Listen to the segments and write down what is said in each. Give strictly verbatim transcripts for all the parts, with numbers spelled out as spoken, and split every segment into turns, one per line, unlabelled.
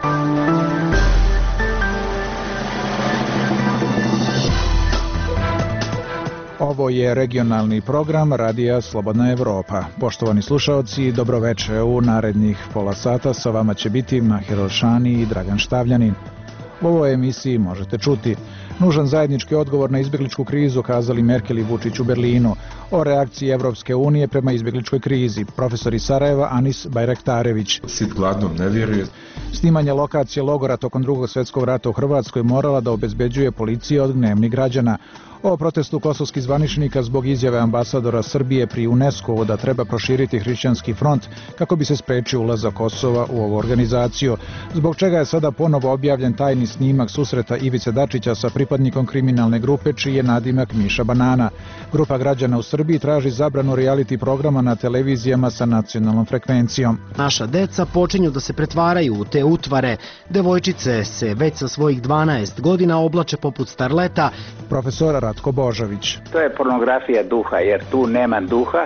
Ovo je regionalni program Radija Slobodna Evropa. Poštovani slušaoci, dobroveče. U narednih pola sata sa vama će biti Mahir Elšani i Dragan Štavljanin. U ovoj emisiji možete čuti nužan zajednički odgovor na izbjegličku krizu, kazali Merkel i Vučić u Berlinu, o reakciji Evropske unije prema izbjegličkoj krizi, profesor iz Sarajeva Anis Bajraktarević.
Sit gladnom ne vjeruje.
Snimanje lokacije logora tokom drugog svjetskog rata u Hrvatskoj morala da obezbeđuje policija od gnevnih građana. O protestu kosovskih zvaničnika zbog izjave ambasadora Srbije pri UNESCO da treba proširiti hrišćanski front kako bi se sprečio ulazak Kosova u ovu organizaciju. Zbog čega je sada ponovo objavljen tajni snimak susreta Ivice Dačića sa pripadnikom kriminalne grupe čiji je nadimak Miša Banana. Grupa građana u Srbiji traži zabranu reality programa na televizijama sa nacionalnom frekvencijom.
Naša deca počinju da se pretvaraju u te utvare. Devojčice se već sa svojih dvanaest godina oblače poput starleta.
Profesor Ratko Božović.
To je pornografija duha, jer tu nema duha.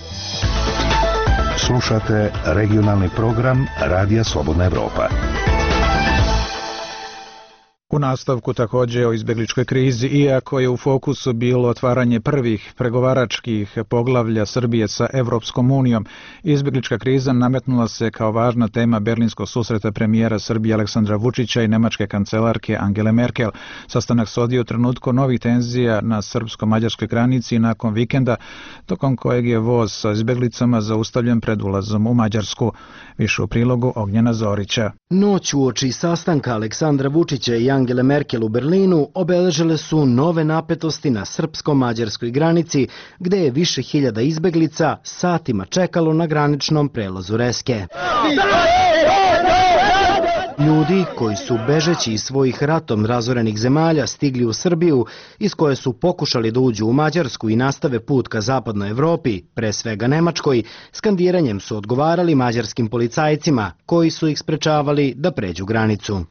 Slušate regionalni program Radija Slobodna Evropa.
U nastavku također o izbjegličkoj krizi, iako je u fokusu bilo otvaranje prvih pregovaračkih poglavlja Srbije sa Evropskom unijom, izbjeglička kriza nametnula se kao važna tema berlinskog susreta premijera Srbije Aleksandra Vučića i nemačke kancelarke Angele Merkel. Sastanak se odio u trenutku novih tenzija na srpsko-mađarskoj granici nakon vikenda, tokom kojeg je voz sa izbjeglicama zaustavljen pred ulazom u Mađarsku. Više u prilogu Ognjena Zorića.
Noć uoči sastanka Aleksandra Vučića i Angele Merkel u Berlinu obeležile su nove napetosti na srpsko-mađarskoj granici, gde je više hiljada izbeglica satima čekalo na graničnom prelazu Reske. Ljudi koji su bežeći iz svojih ratom razorenih zemalja stigli u Srbiju, iz koje su pokušali da uđu u Mađarsku i nastave put ka zapadnoj Evropi, pre svega Nemačkoj, skandiranjem su odgovarali mađarskim policajcima koji su ih sprečavali da pređu granicu.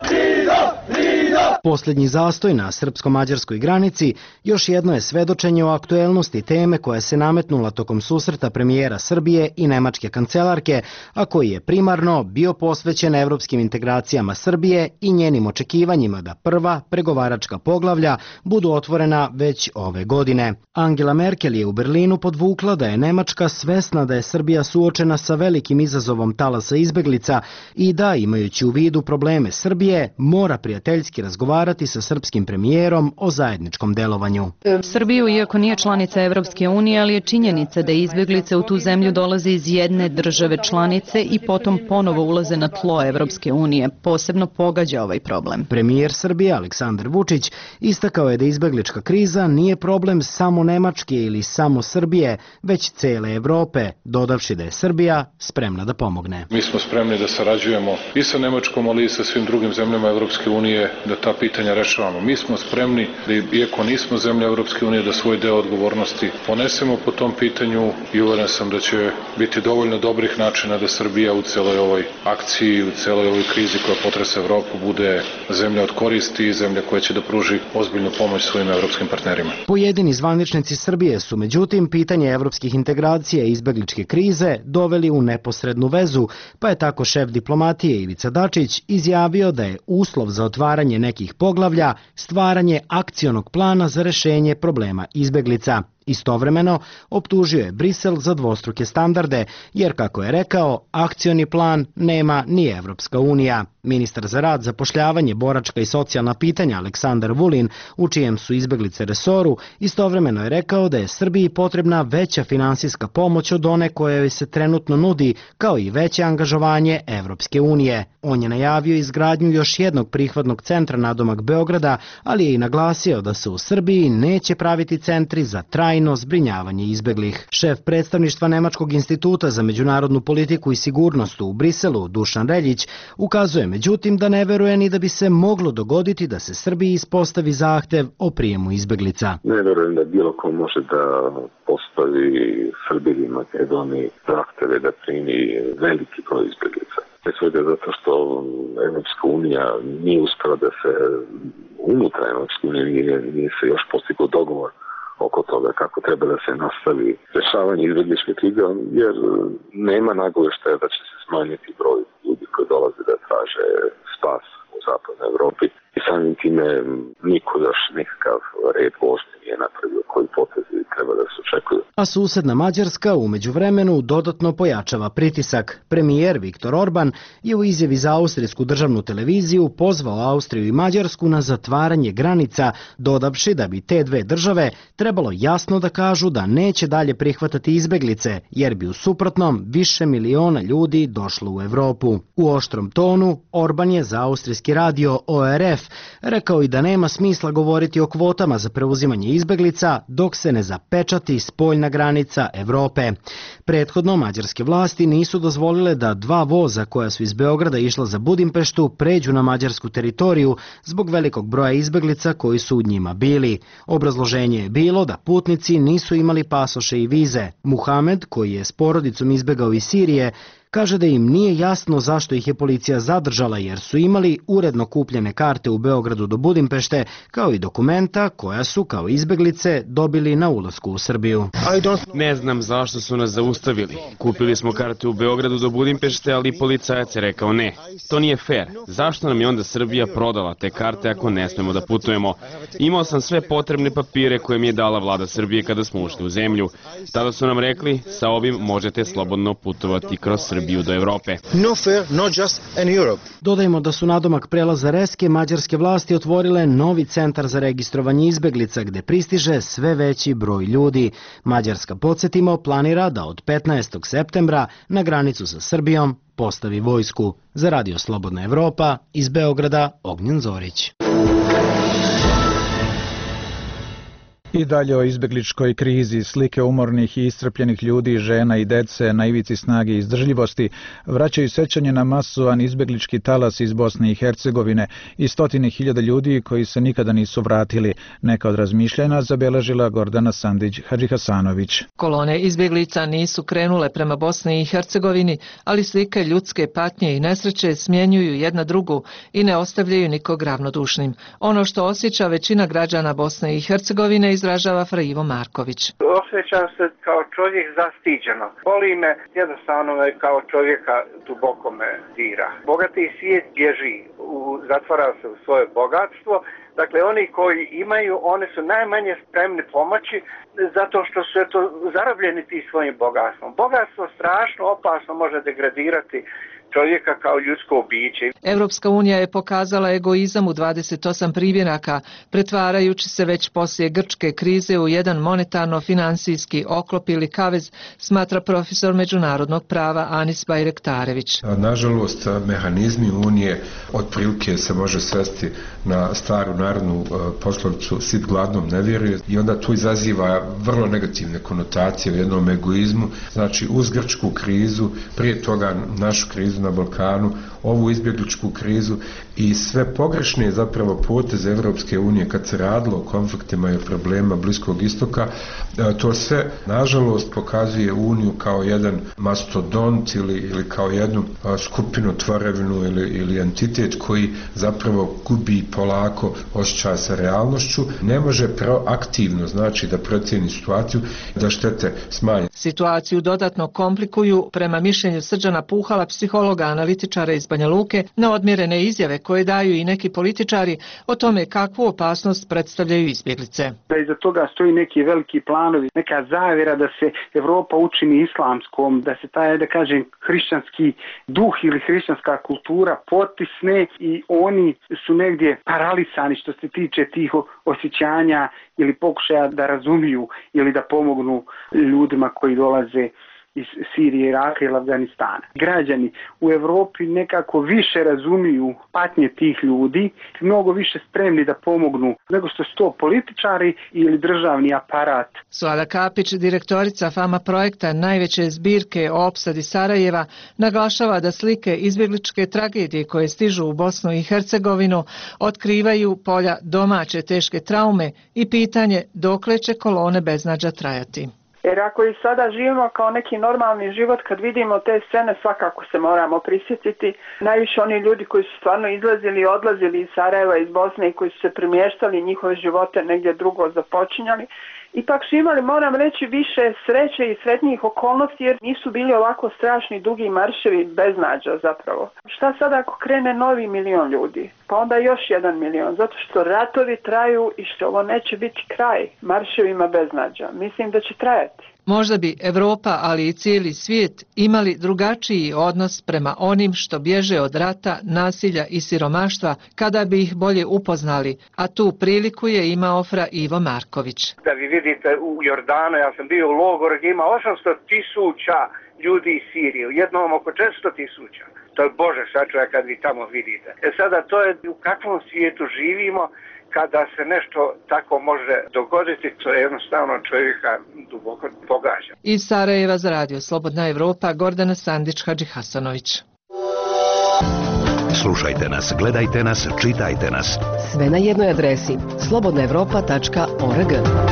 Posljednji zastoj na srpsko-mađarskoj granici još jedno je svedočenje o aktuelnosti teme koja se nametnula tokom susreta premijera Srbije i nemačke kancelarke, a koji je primarno bio posvećen evropskim integracijama Srbije i njenim očekivanjima da prva pregovaračka poglavlja budu otvorena već ove godine. Angela Merkel je u Berlinu podvukla da je Nemačka svesna da je Srbija suočena sa velikim izazovom talasa izbeglica i da, imajući u vidu probleme Srbije, mora prijateljski razgovarati sa srpskim premijerom o zajedničkom delovanju.
Srbiju, iako nije članica Evropske unije, ali je činjenica da izbjeglice u tu zemlju dolaze iz jedne države članice i potom ponovo ulaze na tlo Evropske unije. Posebno pogađa ovaj problem.
Premijer Srbije Aleksandar Vučić istakao je da izbjeglička kriza nije problem samo Nemačke ili samo Srbije, već cele Evrope, dodavši da je Srbija spremna da pomogne.
Mi smo spremni da sarađujemo i sa Nemačkom, ali i sa svim drugim zemljama Evropske unije, da ta pitanja rešavamo. Mi smo spremni, da iako nismo zemlja Evropske unije, da svoj deo odgovornosti ponesemo po tom pitanju i uveren sam da će biti dovoljno dobrih načina da Srbija u celoj ovoj akciji, u celoj ovoj krizi koja potresa Evropu bude zemlja od koristi i zemlja koja će da pruži ozbiljnu pomoć svojim evropskim partnerima.
Pojedini zvaničnici Srbije su međutim pitanje evropskih integracija i izbegličke krize doveli u neposrednu vezu, pa je tako šef diplomatije Ivica Dačić izjavio da je uslov za otvaranje nekih poglavlja stvaranje akcionog plana za rešenje problema izbeglica. Istovremeno, optužio je Brisel za dvostruke standarde, jer, kako je rekao, akcioni plan nema ni Evropska unija. Ministar za rad, zapošljavanje, boračka i socijalna pitanja Aleksandar Vulin, u čijem su izbeglice resoru, istovremeno je rekao da je Srbiji potrebna veća finansijska pomoć od one koja joj se trenutno nudi, kao i veće angažovanje Evropske unije. On je najavio izgradnju još jednog prihvatnog centra nadomak Beograda, ali je i naglasio da se u Srbiji neće praviti centri za trajno zbrinjavanje izbeglih. Šef predstavništva Nemačkog instituta za međunarodnu politiku i sigurnost u Briselu, Dušan Reljić, ukazuje međutim da ne veruje ni da bi se moglo dogoditi da se Srbiji ispostavi zahtev o prijemu izbeglica.
Ne verujem da bilo ko može da postavi Srbiji i Makedoniji zahteve da primi veliki broj izbeglica. Pre svega zato što Evropska unija nije uspela da se unutra Evropske unije nije, nije se još postigao dogovor oko toga kako treba da se nastavi rešavanje izbegličke krize, jer nema nagoveštaja da će se smanjiti broj ljudi koji dolaze da traže spas zapadnoj Evropi i samim time niko još nikakav red vožnje nije napravio koji potezi treba da se očekuju.
A susedna Mađarska u međuvremenu dodatno pojačava pritisak. Premijer Viktor Orban je u izjavi za austrijsku državnu televiziju pozvao Austriju i Mađarsku na zatvaranje granica, dodavši da bi te dve države trebalo jasno da kažu da neće dalje prihvatati izbeglice, jer bi u suprotnom više miliona ljudi došlo u Evropu. U oštrom tonu Orban je za austrijski radio O R F rekao i da nema smisla govoriti o kvotama za preuzimanje izbeglica dok se ne zapečati spoljna granica Evrope. Prethodno mađarske vlasti nisu dozvolile da dva voza koja su iz Beograda išla za Budimpeštu pređu na mađarsku teritoriju zbog velikog broja izbeglica koji su u njima bili. Obrazloženje je bilo da putnici nisu imali pasoše i vize. Muhamed, koji je s porodicom izbegao iz Sirije, kaže da im nije jasno zašto ih je policija zadržala jer su imali uredno kupljene karte u Beogradu do Budimpešte kao i dokumenta koja su kao izbeglice dobili na ulasku u Srbiju.
Ne znam zašto su nas zaustavili. Kupili smo karte u Beogradu do Budimpešte, ali policajac je rekao ne. To nije fair. Zašto nam je onda Srbija prodala te karte ako ne smemo da putujemo? Imao sam sve potrebne papire koje mi je dala vlada Srbije kada smo ušli u zemlju. Tada su nam rekli, sa ovim možete slobodno putovati kroz Srbiju do Evrope.
No fair, not just in Europe.
Dodajmo da su nadomak prelaza Reske mađarske vlasti otvorile novi centar za registrovanje izbeglica gde pristiže sve veći broj ljudi. Mađarska, podsjetimo, planira da od petnaestog septembra na granicu sa Srbijom postavi vojsku. Za Radio Slobodna Evropa iz Beograda Ognjen Zorić.
I dalje o izbegličkoj krizi, slike umornih i iscrpljenih ljudi, žena i dece na ivici snage i izdržljivosti vraćaju sećanje na masovan izbeglički talas iz Bosne i Hercegovine i stotine hiljada ljudi koji se nikada nisu vratili. Neka od razmišljanja zabeležila Gordana Sandić-Hadžihasanović.
Kolone izbeglica nisu krenule prema Bosni i Hercegovini, ali slike ljudske patnje i nesreće smjenjuju jedna drugu i ne ostavljaju nikog ravnodušnim. Ono što osjeća većina građana Bosne i Hercegovine izražava Fra Ivo Marković.
Osjećam se kao čovjek zastiđeno. Boli me, jednostavno me kao čovjeka duboko me dira. Bogati svijet bježi, u, zatvara se u svoje bogatstvo. Dakle, oni koji imaju, oni su najmanje spremni pomoći zato što su eto, zarobljeni ti svojim bogatstvom. Bogatstvo strašno opasno može degradirati čovjeka kao ljudsko biće.
Evropska unija je pokazala egoizam u dvadeset osam primjeraka, pretvarajući se već poslije grčke krize u jedan monetarno-finansijski oklop ili kavez, smatra profesor međunarodnog prava Anis Bajrektarević.
Nažalost, mehanizmi unije otprilike se može svesti na staru narodnu poslovicu sit gladnom ne vjeruje i onda tu izaziva vrlo negativne konotacije u jednom egoizmu. Znači, uz grčku krizu, prije toga našu krizu na Balkanu, ovu izbjegličku krizu i sve pogrešne zapravo poteze Evropske unije kad se radilo o konfliktima i o problema Bliskog istoka, to sve nažalost pokazuje Uniju kao jedan mastodont ili, ili kao jednu skupinu, tvorevinu ili, ili entitet koji zapravo gubi polako osjećaj sa realnošću, ne može proaktivno, znači da procjeni situaciju, da štete smanje.
Situaciju dodatno komplikuju, prema mišljenju Srđana Puhala, psihologa analitičara iz Banja Luke, neodmjerene izjave koje daju i neki političari o tome kakvu opasnost predstavljaju izbjeglice.
Da iza toga stoji neki veliki planovi, neka zavjera da se Evropa učini islamskom, da se taj, da kažem, hrišćanski duh ili hrišćanska kultura potisne i oni su negdje paralisani što se tiče tih osjećanja ili pokušaja da razumiju ili da pomognu ljudima koji dolaze iz Sirije, Iraka ili Afganistana. Građani u Evropi nekako više razumiju patnje tih ljudi, mnogo više spremni da pomognu nego što su to političari ili državni aparat.
Suada Kapić, direktorica Fama projekta najveće zbirke o opsadi Sarajeva, naglašava da slike izbjegličke tragedije koje stižu u Bosnu i Hercegovinu otkrivaju polja domaće teške traume i pitanje dokle će kolone beznađa trajati.
Jer ako i sada živimo kao neki normalni život, kad vidimo te scene, svakako se moramo prisjetiti. Najviše oni ljudi koji su stvarno izlazili i odlazili iz Sarajeva, iz Bosne i koji su se premještali, njihove živote negdje drugo započinjali. ipak su imali, moram reći, više sreće i sretnijih okolnosti jer nisu bili ovako strašni dugi marševi beznađa zapravo. Šta sad ako krene novi milion ljudi? Pa onda još jedan milion, zato što ratovi traju i što ovo neće biti kraj marševima beznađa. Mislim da će trajati.
Možda bi Evropa, ali i cijeli svijet imali drugačiji odnos prema onim što bježe od rata, nasilja i siromaštva kada bi ih bolje upoznali, a tu priliku je imao fra Ivo Marković.
Da vi vidite u Jordanu, ja sam bio u logoru gdje ima osamsto tisuća ljudi iz Sirije, u jednom oko četiristo tisuća. To je Bože sačuvaj kad vi tamo vidite. E sada to je u kakvom svijetu živimo, kada se nešto tako može dogoditi, to je jednostavno čovjeka duboko pogađa.
Iz Sarajeva za radio Slobodna Evropa, Gordana Sandić-Hadžihasanović.
Slušajte nas, gledajte nas, čitajte nas.
Sve na jednoj adresi slobodna evropa tačka org.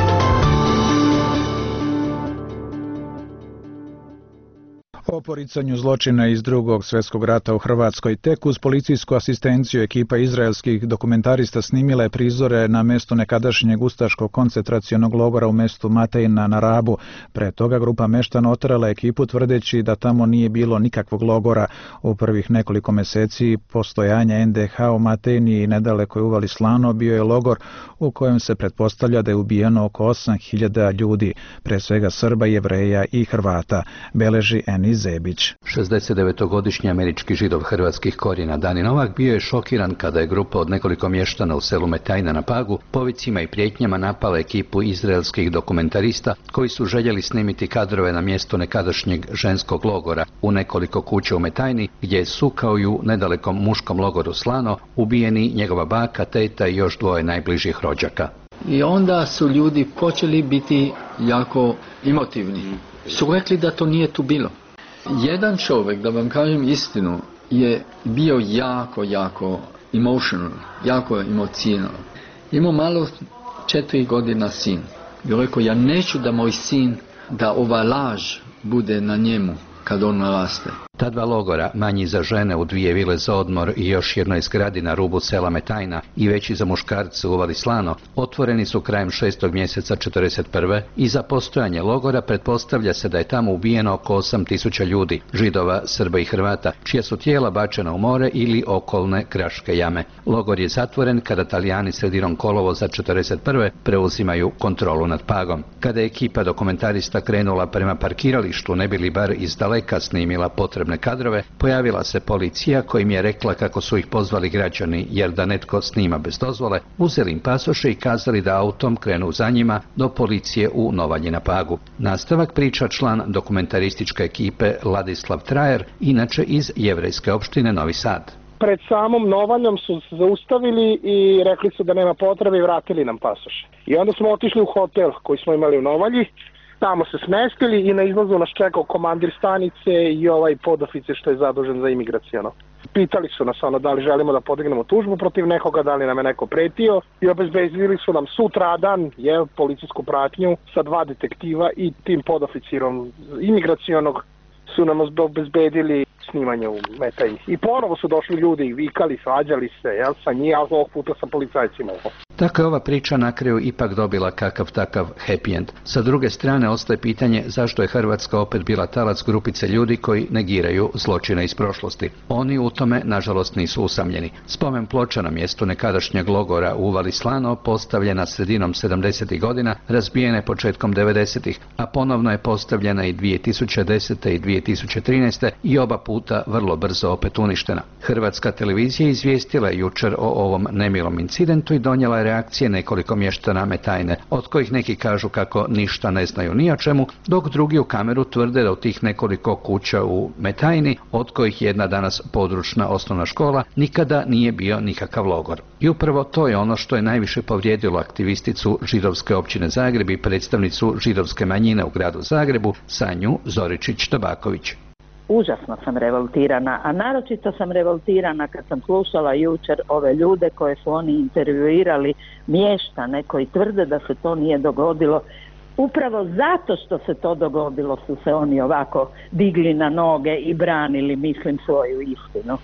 O poricanju zločina iz drugog svjetskog rata u Hrvatskoj tek uz policijsku asistenciju ekipa izraelskih dokumentarista snimila je prizore na mjestu nekadašnjeg ustaškog koncentracionog logora u mjestu Matejna na Rabu. Pre toga grupa meštana oterala ekipu tvrdeći da tamo nije bilo nikakvog logora. U prvih nekoliko mjeseci postojanja en de ha u Matejni i nedalekoj uvali Slano bio je logor u kojem se pretpostavlja da je ubijeno oko osam hiljada ljudi, pre svega Srba, Jevreja i Hrvata, beleži Eni Zebić.
šezdesetdevetogodišnji američki židov hrvatskih korijena Dani Novak bio je šokiran kada je grupa od nekoliko mještana u selu Metajna na Pagu povicima i prijetnjama napala ekipu izraelskih dokumentarista koji su željeli snimiti kadrove na mjestu nekadašnjeg ženskog logora u nekoliko kuća u Metajni gdje su kao i u nedalekom muškom logoru Slano ubijeni njegova baka, teta i još dvoje najbližih rođaka.
I onda su ljudi počeli biti jako emotivni. Su rekli da to nije tu bilo. Jedan čovjek, da vam kažem istinu, je bio jako, jako emotional, jako emocionalan. Imao malo četiri godina sin. I rekao, ja neću da moj sin, da ova laž bude na njemu kad on naraste.
Ta dva logora, manji za žene u dvije vile za odmor i još jednoj zgradi na rubu sela Metajna i veći za muškarce u uvali Slano, otvoreni su krajem šestog mjeseca četrdeset prve i za postojanje logora pretpostavlja se da je tamo ubijeno oko osam tisuća ljudi, Židova, Srba i Hrvata, čija su tijela bačena u more ili okolne kraške jame. Logor je zatvoren kada Talijani sredinom kolovoza četrdeset prve preuzimaju kontrolu nad Pagom. Kada je ekipa dokumentarista krenula prema parkiralištu, ne bi li bar iz daleka snimila potrebne kadrove, pojavila se policija kojim je rekla kako su ih pozvali građani jer da netko snima bez dozvole, uzeli im pasoše i kazali da autom krenu za njima do policije u Novalji na Pagu. Nastavak priča član dokumentarističke ekipe Ladislav Trajer, inače iz jevrejske opštine Novi Sad.
Pred samom Novaljom su se zaustavili i rekli su da nema potrebe i vratili nam pasoše. I onda smo otišli u hotel koji smo imali u Novalji. Tamo se smestili i na izlazu nas čekao komandir stanice i ovaj podoficer što je zadužen za imigracijono. Pitali su nas ono da li želimo da podignemo tužbu protiv nekoga, da li nam je neko pretio i obezbedili su nam sutradan je policijsku pratnju sa dva detektiva i tim podoficirom imigracionog su nam obezbedili snimanje u Metajni. I ponovo su došli ljudi i vikali, svađali se, jel, sa njih, ali ovog puta sa policajcima.
Tako je ova priča na kraju ipak dobila kakav takav happy end. Sa druge strane ostaje pitanje zašto je Hrvatska opet bila talac grupice ljudi koji negiraju zločine iz prošlosti. Oni u tome, nažalost, nisu usamljeni. Spomen ploča na mjestu nekadašnjeg logora u uvali Slano postavljena sredinom sedamdesetih godina, razbijena je početkom devedesetih, a ponovno je postavljena i dvije tisuće desete i dvije tisuće trinaeste i oba puta vrlo brzo opet uništena. Hrvatska televizija izvijestila je jučer o ovom nemilom incidentu i donijela je reakcije nekoliko mještana Metajne, od kojih neki kažu kako ništa ne znaju ni o čemu, dok drugi u kameru tvrde da u tih nekoliko kuća u Metajni, od kojih jedna danas područna osnovna škola, nikada nije bio nikakav logor. I upravo to je ono što je najviše povrijedilo aktivisticu židovske općine Zagreb i predstavnicu židovske manjine u gradu Zagrebu, Sanju Zoričić-Tabaković.
Užasno sam revoltirana, a naročito sam revoltirana kad sam slušala jučer ove ljude koje su oni intervjuirali, mještane koji tvrde da se to nije dogodilo. Upravo zato što se to dogodilo su se oni ovako digli na noge i branili, mislim, svoju istinu.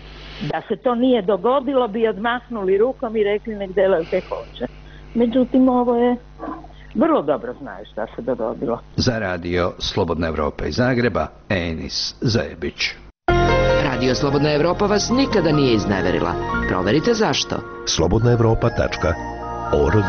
Da se to nije dogodilo bi odmahnuli rukom i rekli nek delaju te hoće. Međutim, ovo je vrlo dobro znaju šta se dogodilo.
Za radio Slobodna Evropa iz Zagreba, Enis Zajebić.
Radio Slobodna Evropa vas nikada nije izneverila. Proverite zašto.
slobodna evropa tačka org.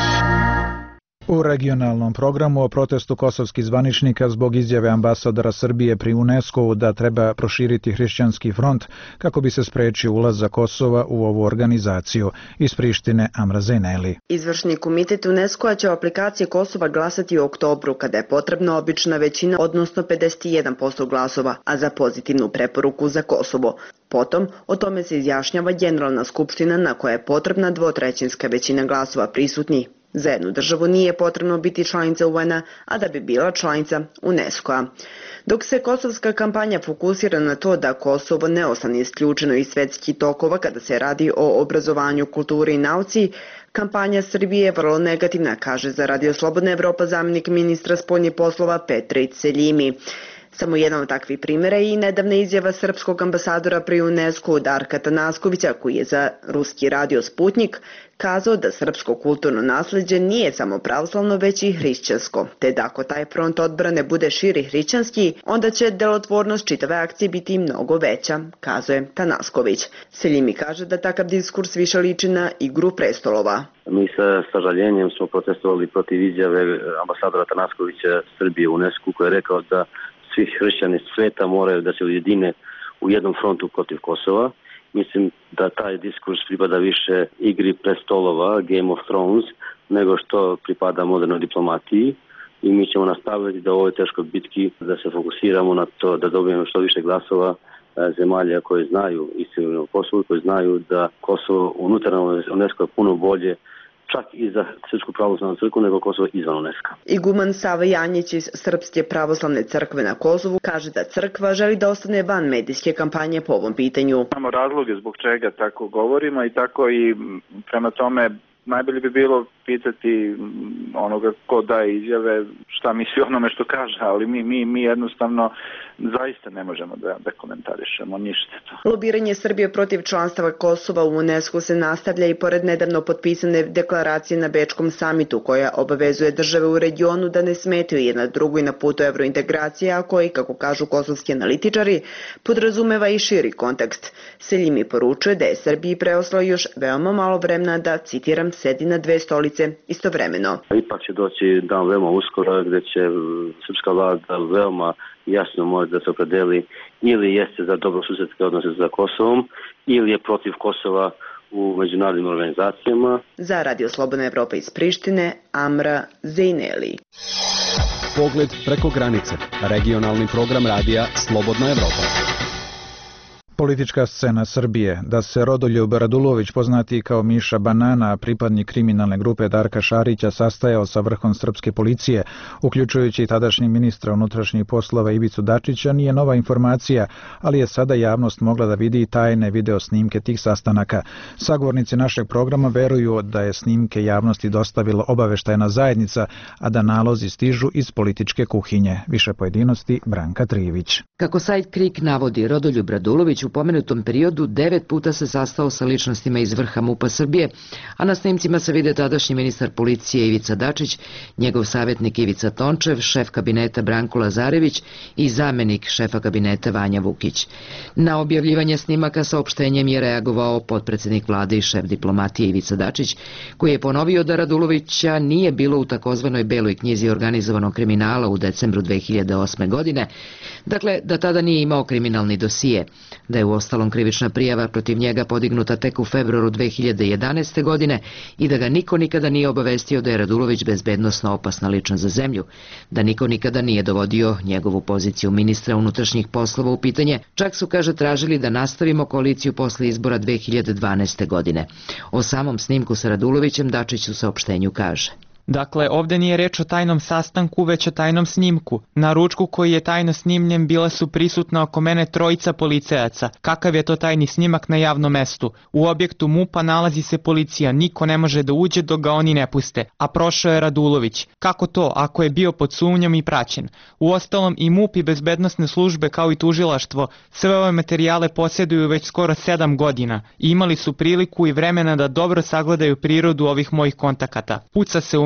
U regionalnom programu o protestu kosovskih zvaničnika zbog izjave ambasadora Srbije pri UNESCO-u da treba proširiti hrišćanski front kako bi se sprečio ulazak Kosova u ovu organizaciju. Iz Prištine, Amra Zeneli.
Izvršni komitet UNESCO-a će o aplikaciji Kosova glasati u oktobru kada je potrebna obična većina, odnosno pedeset jedan posto glasova, a za pozitivnu preporuku za Kosovo. Potom, o tome se izjašnjava Generalna skupština na koja je potrebna dvotrećinska većina glasova prisutnih. Za jednu državu nije potrebno biti članica U N-a, a da bi bila članica UNESCO-a. Dok se kosovska kampanja fokusira na to da Kosovo ne ostane isključeno iz svetskih tokova kada se radi o obrazovanju, kulturi i nauci, kampanja Srbije je vrlo negativna, kaže za Radio Slobodna Evropa zamjenik ministra spoljnih poslova Petrić Seljimi. Samo jedan od takvih primjera je i nedavna izjava srpskog ambasadora pri UNESCO Darka Tanaskovića, koji je za ruski radio Sputnik kazao da srpsko kulturno nasleđe nije samo pravoslavno, već i hrišćansko, te da ako taj front odbrane bude širi hrišćanski, onda će delotvornost čitave akcije biti mnogo veća, kazuje Tanasković. Seljimi kaže da takav diskurs više liči na igru prestolova.
Mi sa sažaljenjem smo protestovali protiv izjave ambasadora Tanaskovića Srbije u UNESCO, koji je rekao da svi hrišćani sveta moraju da se ujedine u jednom frontu protiv Kosova. Mislim da taj diskurs pripada više igri prestolova, Game of Thrones, nego što pripada modernoj diplomatiji. I mi ćemo nastaviti da u ovoj teškoj bitki da se fokusiramo na to da dobijemo što više glasova zemalja koje znaju istinu o Kosovu, koje znaju da Kosovo unutar UNESCO je puno bolje čak i za Srpsku pravoslavnu crkvu nego Kosovo izvan UNESCO.
Iguman Sava Janjić iz Srpske pravoslavne crkve na Kosovu kaže da crkva želi da ostane van medijske kampanje po ovom pitanju.
Imamo razloge zbog čega tako govorimo i tako i prema tome najbolje bi bilo pitati onoga ko daje izjave šta misli onome što kaže, ali mi, mi, mi jednostavno zaista ne možemo da, da komentarišemo ništa. To.
Lobiranje Srbije protiv članstava Kosova u UNESCO se nastavlja i pored nedavno potpisane deklaracije na Bečkom samitu koja obavezuje države u regionu da ne smetaju jedna drugoj na putu evrointegracije, a koji, kako kažu kosovski analitičari, podrazumeva i širi kontekst. Seljimi poručuje da je Srbiji preostalo još veoma malo vremena da, citiram, sedi na dve stolice istovremeno.
Ipak će doći dan veoma uskoro gde će srpska vlada veoma jasno može da se opredeli ili jeste za dobrosusedske odnose sa Kosovom ili je protiv Kosova u međunarodnim organizacijama.
Za Radio Slobodna Evropa iz Prištine, Amra Zeneli.
Pogled preko granice. Regionalni program radija Slobodna Evropa.
Politička scena Srbije. Da se Rodoljub Radulović, poznati kao Miša Banana, pripadnik kriminalne grupe Darka Šarića, sastajao sa vrhom srpske policije, uključujući i tadašnji ministra unutrašnjih poslova Ivicu Dačića, nije nova informacija, ali je sada javnost mogla da vidi i tajne video snimke tih sastanaka. Sagovornici našeg programa veruju da je snimke javnosti dostavila obaveštajna zajednica, a da nalozi stižu iz političke kuhinje. Više pojedinosti Branka Trijević.
Kako sajt Krik navodi, Rodoljub Radulović u pomenutom periodu devet puta se sastao sa ličnostima iz vrha MUP-a Srbije, a na snimcima se vide tadašnji ministar policije Ivica Dačić, njegov savjetnik Ivica Tončev, šef kabineta Branko Lazarević i zamenik šefa kabineta Vanja Vukić. Na objavljivanje snimaka saopštenjem je reagovao potpredsednik vlade i šef diplomatije Ivica Dačić, koji je ponovio da Radulovića nije bilo u takozvanoj beloj knjizi organizovanog kriminala u decembru dve hiljade osme. godine, dakle da tada nije imao kriminalni dosije, da je u ostalom krivična prijava protiv njega podignuta tek u februaru dve hiljade jedanaeste. godine i da ga niko nikada nije obavestio da je Radulović bezbednosno opasna ličnost za zemlju, da niko nikada nije dovodio njegovu poziciju ministra unutrašnjih poslova u pitanje, čak su, kaže, tražili da nastavimo koaliciju posle izbora dve hiljade dvanaeste. godine. O samom snimku sa Radulovićem Dačić u saopštenju kaže:
Dakle, ovde nije reč o tajnom sastanku, već o tajnom snimku. Na ručku koji je tajno snimljen bila su prisutna oko mene trojica policajaca. Kakav je to tajni snimak na javnom mestu? U objektu MUP-a nalazi se policija, niko ne može da uđe dok ga oni ne puste. A prošao je Radulović. Kako to, ako je bio pod sumnjom i praćen? Uostalom i MUP i bezbednosne službe kao i tužilaštvo sve ove materijale posjeduju već skoro sedam godina i imali su priliku i vremena da dobro sagledaju prirodu ovih mojih kontakata. Puca se u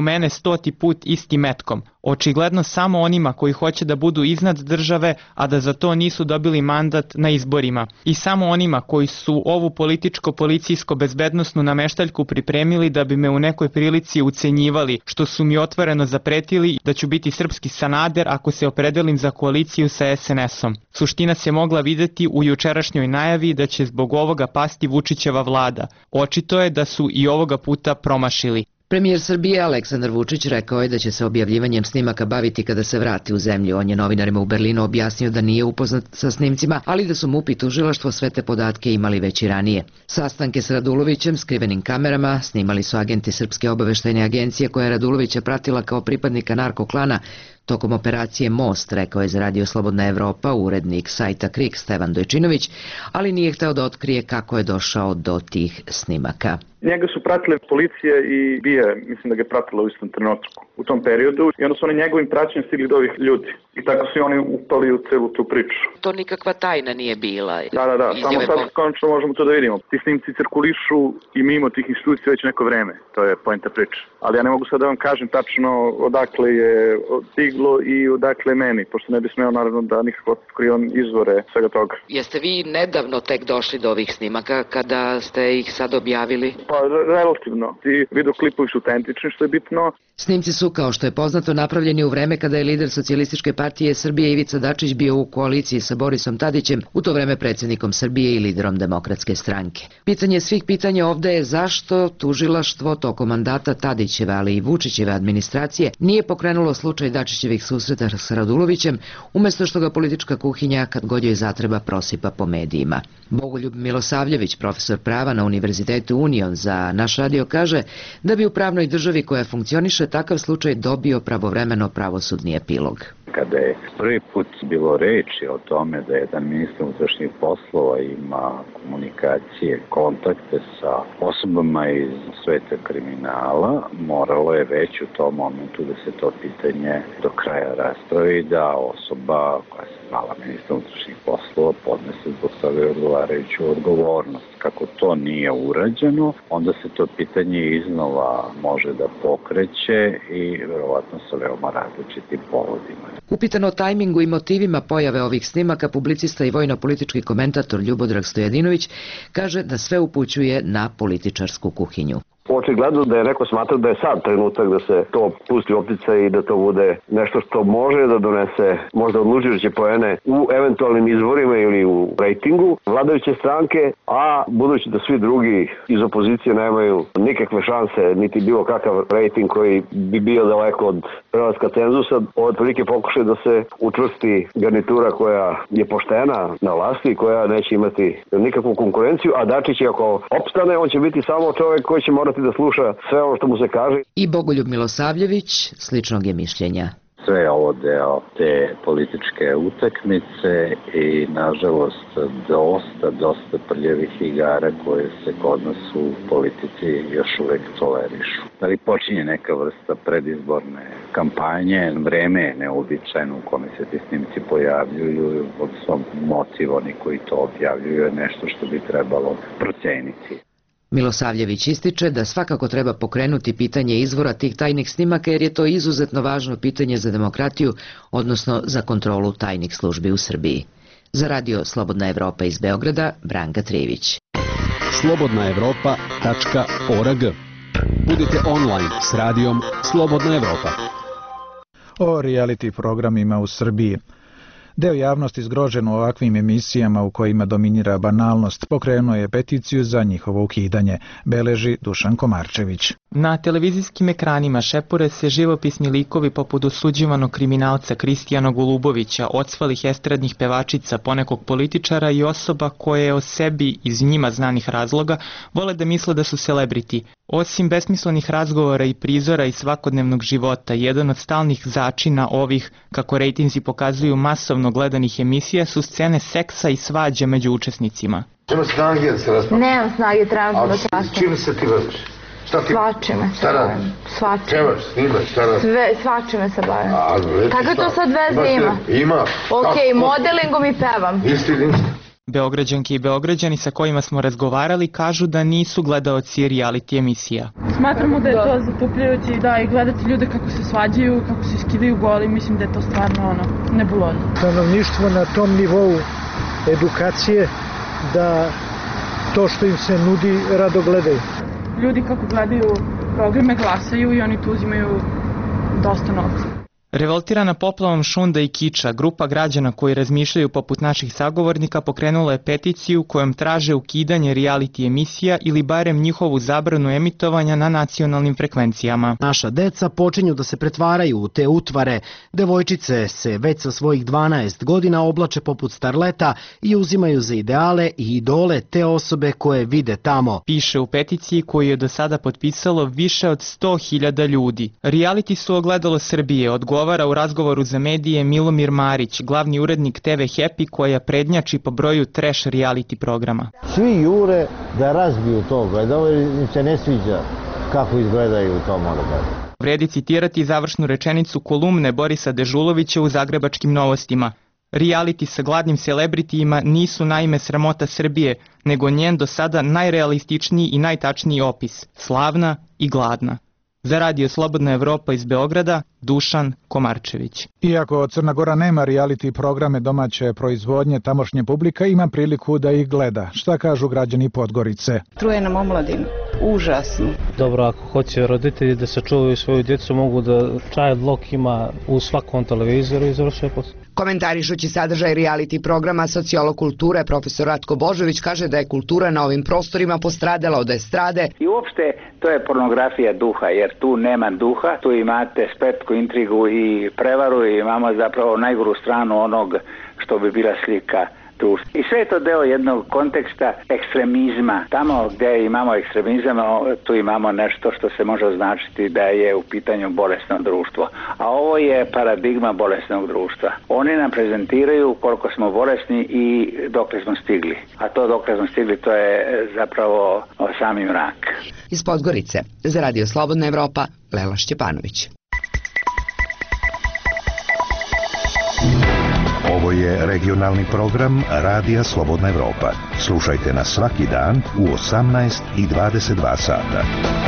mene stoti put istim metkom. Očigledno samo onima koji hoće da budu iznad države, a da za to nisu dobili mandat na izborima. I samo onima koji su ovu političko-policijsko-bezbednosnu nameštaljku pripremili da bi me u nekoj prilici ucenjivali, što su mi otvoreno zapretili da ću biti srpski Sanader ako se opredelim za koaliciju sa es en esom. Suština se mogla videti u jučerašnjoj najavi da će zbog ovoga pasti Vučićeva vlada. Očito je da su i ovoga puta promašili.
Premijer Srbije Aleksandar Vučić rekao je da će se objavljivanjem snimaka baviti kada se vrati u zemlju. On je novinarima u Berlinu objasnio da nije upoznat sa snimcima, ali da su M U P i tužilaštvo sve te podatke imali već i ranije. Sastanke s Radulovićem, skrivenim kamerama, snimali su agenti Srpske obaveštajne agencije koja je Radulovića pratila kao pripadnika narkoklana tokom operacije Most, rekao je za Radio Slobodna Evropa urednik sajta Krik Stevan Dojčinović, ali nije hteo da otkrije kako je došao do tih snimaka.
Njega su pratile policije i B I A, mislim da ga je pratila u istom trenutku u tom periodu i onda su oni njegovim praćenjem stigli do ovih ljudi. I tako su oni upali u celu tu priču.
To nikakva tajna nije bila.
Da, da, da, samo sad po... konačno možemo to da vidimo. Ti snimci cirkulišu i mimo tih institucija već neko vreme, to je poenta priče. Ali ja ne mogu sad da vam kažem tačno odakle je stiglo i odakle meni, pošto ne bi smeo naravno da nikako otkrivam izvore svega toga.
Jeste vi nedavno tek došli do ovih snimaka kada ste ih sad objavili?
Pa relativno. Ti videoklipovi su autentični, što je bitno.
Snimci su, kao što je poznato, napravljeni u vreme kada je lider Socijalističke partije Srbije Ivica Dačić bio u koaliciji sa Borisom Tadićem, u to vreme predsjednikom Srbije i liderom Demokratske stranke. Pitanje svih pitanja ovde je zašto tužilaštvo tokom mandata Tadićeve, ali i Vučićeve administracije nije pokrenulo slučaj Dačićevih susreta s Radulovićem, umjesto što ga politička kuhinja kad god joj zatreba prosipa po medijima. Bogoljub Milosavljević, profesor prava na Univerzitetu Union, za Naš radio kaže da bi u pravnoj državi koja funkcioniše takav slučaj dobio pravovremeno pravosudni epilog.
Kada je prvi put bilo reči o tome da jedan ministar unutrašnjih poslova ima komunikacije, kontakte sa osobama iz sveta kriminala, moralo je već u tom momentu da se to pitanje do kraja raspravi, da osoba koja se zvala ministar unutrašnjih poslova podnese zbog toga odgovarajuću odgovornost. Kako to nije urađeno, onda se to pitanje iznova može da pokreće i verovatno sa veoma različitim povodima.
Upitan o tajmingu i motivima pojave ovih snimaka, publicista i vojno-politički komentator Ljubodrag Stojadinović kaže da sve upućuje na političarsku kuhinju.
Očigledno da je neko smatrao da je sad trenutak da se to pusti u opticaj i da to bude nešto što može da donese možda odlučujuće poene u eventualnim izborima ili u rejtingu vladajuće stranke, a budući da svi drugi iz opozicije nemaju nikakve šanse niti bilo kakav rejting koji bi bio daleko od prelaska cenzusa, ovo je prilike pokušaj da se učvrsti garnitura koja je poštena na vlasti i koja neće imati nikakvu konkurenciju, a Dačić ako opstane, on će biti samo čovjek koji će morati da sluša sve ovo što mu se kaže.
I Bogoljub Milosavljević sličnog je mišljenja.
Sve je ovo deo te političke utakmice i nažalost dosta, dosta prljavih igara koje se kod nas u politici još uvek tolerišu. Da li počinje neka vrsta predizborne kampanje, vreme je neobičajno u kome se ti snimci pojavljuju, od svom motiv oni koji to objavljuju je nešto što bi trebalo proceniti.
Milosavljević ističe da svakako treba pokrenuti pitanje izvora tih tajnih snimaka jer je to izuzetno važno pitanje za demokratiju, odnosno za kontrolu tajnih službi u Srbiji. Za Radio Slobodna Evropa iz Beograda, Branka Trijević.
slobodna evropa tačka org. Budite online s radijom Slobodna Evropa.
O reality programima u Srbiji. Deo javnosti zgrožen u ovakvim emisijama u kojima dominira banalnost pokrenuo je peticiju za njihovo ukidanje, beleži Dušan Komarčević.
Na televizijskim ekranima šepure se živopisni likovi poput osuđivanog kriminalca Kristijana Golubovića, odsvalih estradnih pevačica, ponekog političara i osoba koje o sebi iz njima znanih razloga vole da misle da su celebrity. Osim besmislenih razgovora i prizora iz svakodnevnog života, jedan od stalnih začina ovih, kako rejtinzi pokazuju, masovno gledanih emisija su scene seksa i svađa među učesnicima.
Nema snage da se raspravlja?
Nemam snage, trebam da se raspravlja.
Čime se ti baviš?
Svačime se bavim. Svačime.
Čemaš, snimaš, šta radiš?
Sve, svačime se bavim.
A, reći
Kako to sad veze ima?
Ima.
Ok, modelingom i pevam.
Isti, isti.
Beograđanke i Beograđani sa kojima smo razgovarali kažu da nisu gledaoci reality emisija.
Smatramo da je to zatupljujući, da, i gledati ljude kako se svađaju, kako se skidaju goli, mislim da je to stvarno ono, nebulozno.
Stanovništvo na tom nivou edukacije da to što im se nudi rado gledaju.
Ljudi kako gledaju programe glasaju i oni tu uzimaju dosta novca.
Revoltirana poplavom šunda i kiča, grupa građana koji razmišljaju poput naših sagovornika pokrenula je peticiju kojom traže ukidanje reality emisija ili barem njihovu zabranu emitovanja na nacionalnim frekvencijama.
Naša deca počinju da se pretvaraju u te utvare. Devojčice se već sa svojih dvanaest godina oblače poput starleta i uzimaju za ideale i idole te osobe koje vide tamo.
Piše u peticiji koju je do sada potpisalo više od sto hiljada ljudi. Reality su ogledalo Srbije, odgovara u razgovoru za medije Milomir Marić, glavni urednik te ve Happy koja prednjači po broju trash reality programa.
Svi jure da razbiju to gledalo jer im se ne sviđa kako izgledaju to moramo.
Vredi citirati završnu rečenicu kolumne Borisa Dežulovića u Zagrebačkim novostima. Reality sa gladnim celebritijima nisu naime sramota Srbije, nego njen do sada najrealističniji i najtačniji opis. Slavna i gladna. Za Radio Slobodna Evropa iz Beograda, Dušan Komarčević.
Iako Crna Gora nema reality programe domaće proizvodnje, tamošnja publika ima priliku da ih gleda. Šta kažu građani Podgorice?
Truje nam omladinu. Užasno.
Dobro, ako hoće roditelji da sačuvaju svoju djecu, mogu da child lock ima u svakom televizoru i završuje posao.
Komentarišući sadržaj reality programa, sociolog kulture profesor Ratko Božović kaže da je kultura na ovim prostorima postradala od estrade.
I uopšte to je pornografija duha, jer tu nema duha, tu imate spletku, intrigu i prevaru i imamo zapravo najgoru stranu onog što bi bila slika društva. I sve je to deo jednog konteksta ekstremizma. Tamo gdje imamo ekstremizam, tu imamo nešto što se može označiti da je u pitanju bolesno društvo. A ovo je paradigma bolesnog društva. Oni nam prezentiraju koliko smo bolesni i dokle smo stigli. A to dokle smo stigli, to je zapravo sami mrak.
Iz Podgorice, za Radio Slobodna Evropa, Lela Šćepanović.
Ovo je regionalni program Radija Slobodna Evropa. Slušajte nas svaki dan u osamnaest i dvadeset dva sata.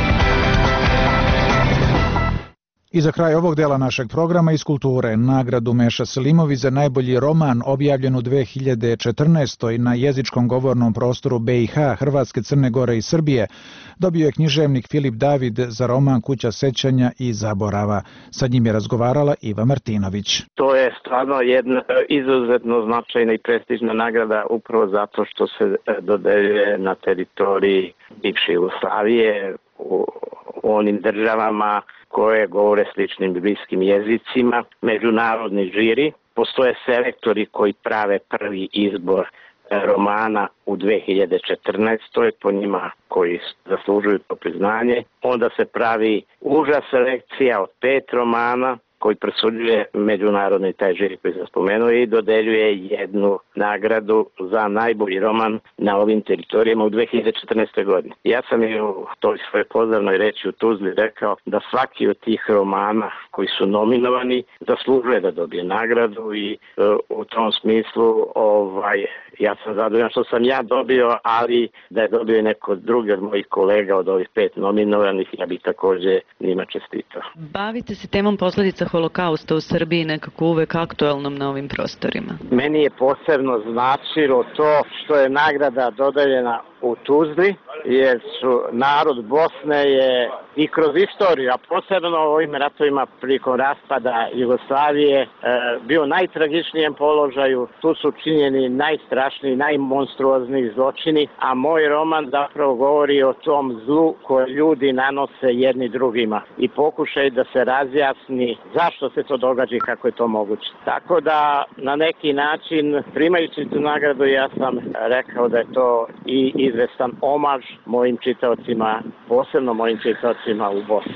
I za kraj ovog dela našeg programa iz kulture, nagradu Meša Selimović za najbolji roman objavljen u dve hiljade četrnaestoj. na jezičkom govornom prostoru be i ha, Hrvatske, Crne Gore i Srbije dobio je književnik Filip David za roman Kuća sećanja i zaborava. Sa njim je razgovarala Iva Martinović.
To je stvarno jedna izuzetno značajna i prestižna nagrada upravo zato što se dodeljuje na teritoriji bivše Jugoslavije, u onim državama koje govore sličnim bliskim jezicima, međunarodni žiri. Postoje selektori koji prave prvi izbor romana u dve hiljade četrnaestoj po njima koji zaslužuju to priznanje. Onda se pravi uža selekcija od pet romana koji presuđuje međunarodni taj žiri koji sam spomenuo i dodeljuje jednu nagradu za najbolji roman na ovim teritorijama u dve hiljade četrnaestoj. godini. Ja sam i u toj svojoj pozdravnoj reči u Tuzli rekao da svaki od tih romana koji su nominovani zaslužuje da dobije nagradu i uh, u tom smislu ovaj, ja sam zadovoljan što sam ja dobio, ali da je dobio neko drugi od mojih kolega od ovih pet nominovanih, ja bih također njima čestitao.
Bavite se temom posljedica holokausta u Srbiji nekako uvek aktualnom na ovim prostorima.
Meni je posebno značilo to što je nagrada dodeljena u Tuzli, jer su narod Bosne je i kroz istoriju, a posebno u ovim ratovima prilikom raspada Jugoslavije, e, bio u najtragičnijem položaju. Tu su činjeni najstrašniji, najmonstruozniji zločini, a moj roman zapravo govori o tom zlu koje ljudi nanose jedni drugima i pokušaj da se razjasni zašto se to događa i kako je to moguće. Tako da na neki način, primajući tu nagradu, ja sam rekao da je to i izvestan omaž mojim čitaocima, posebno mojim čitaocima u Bosni.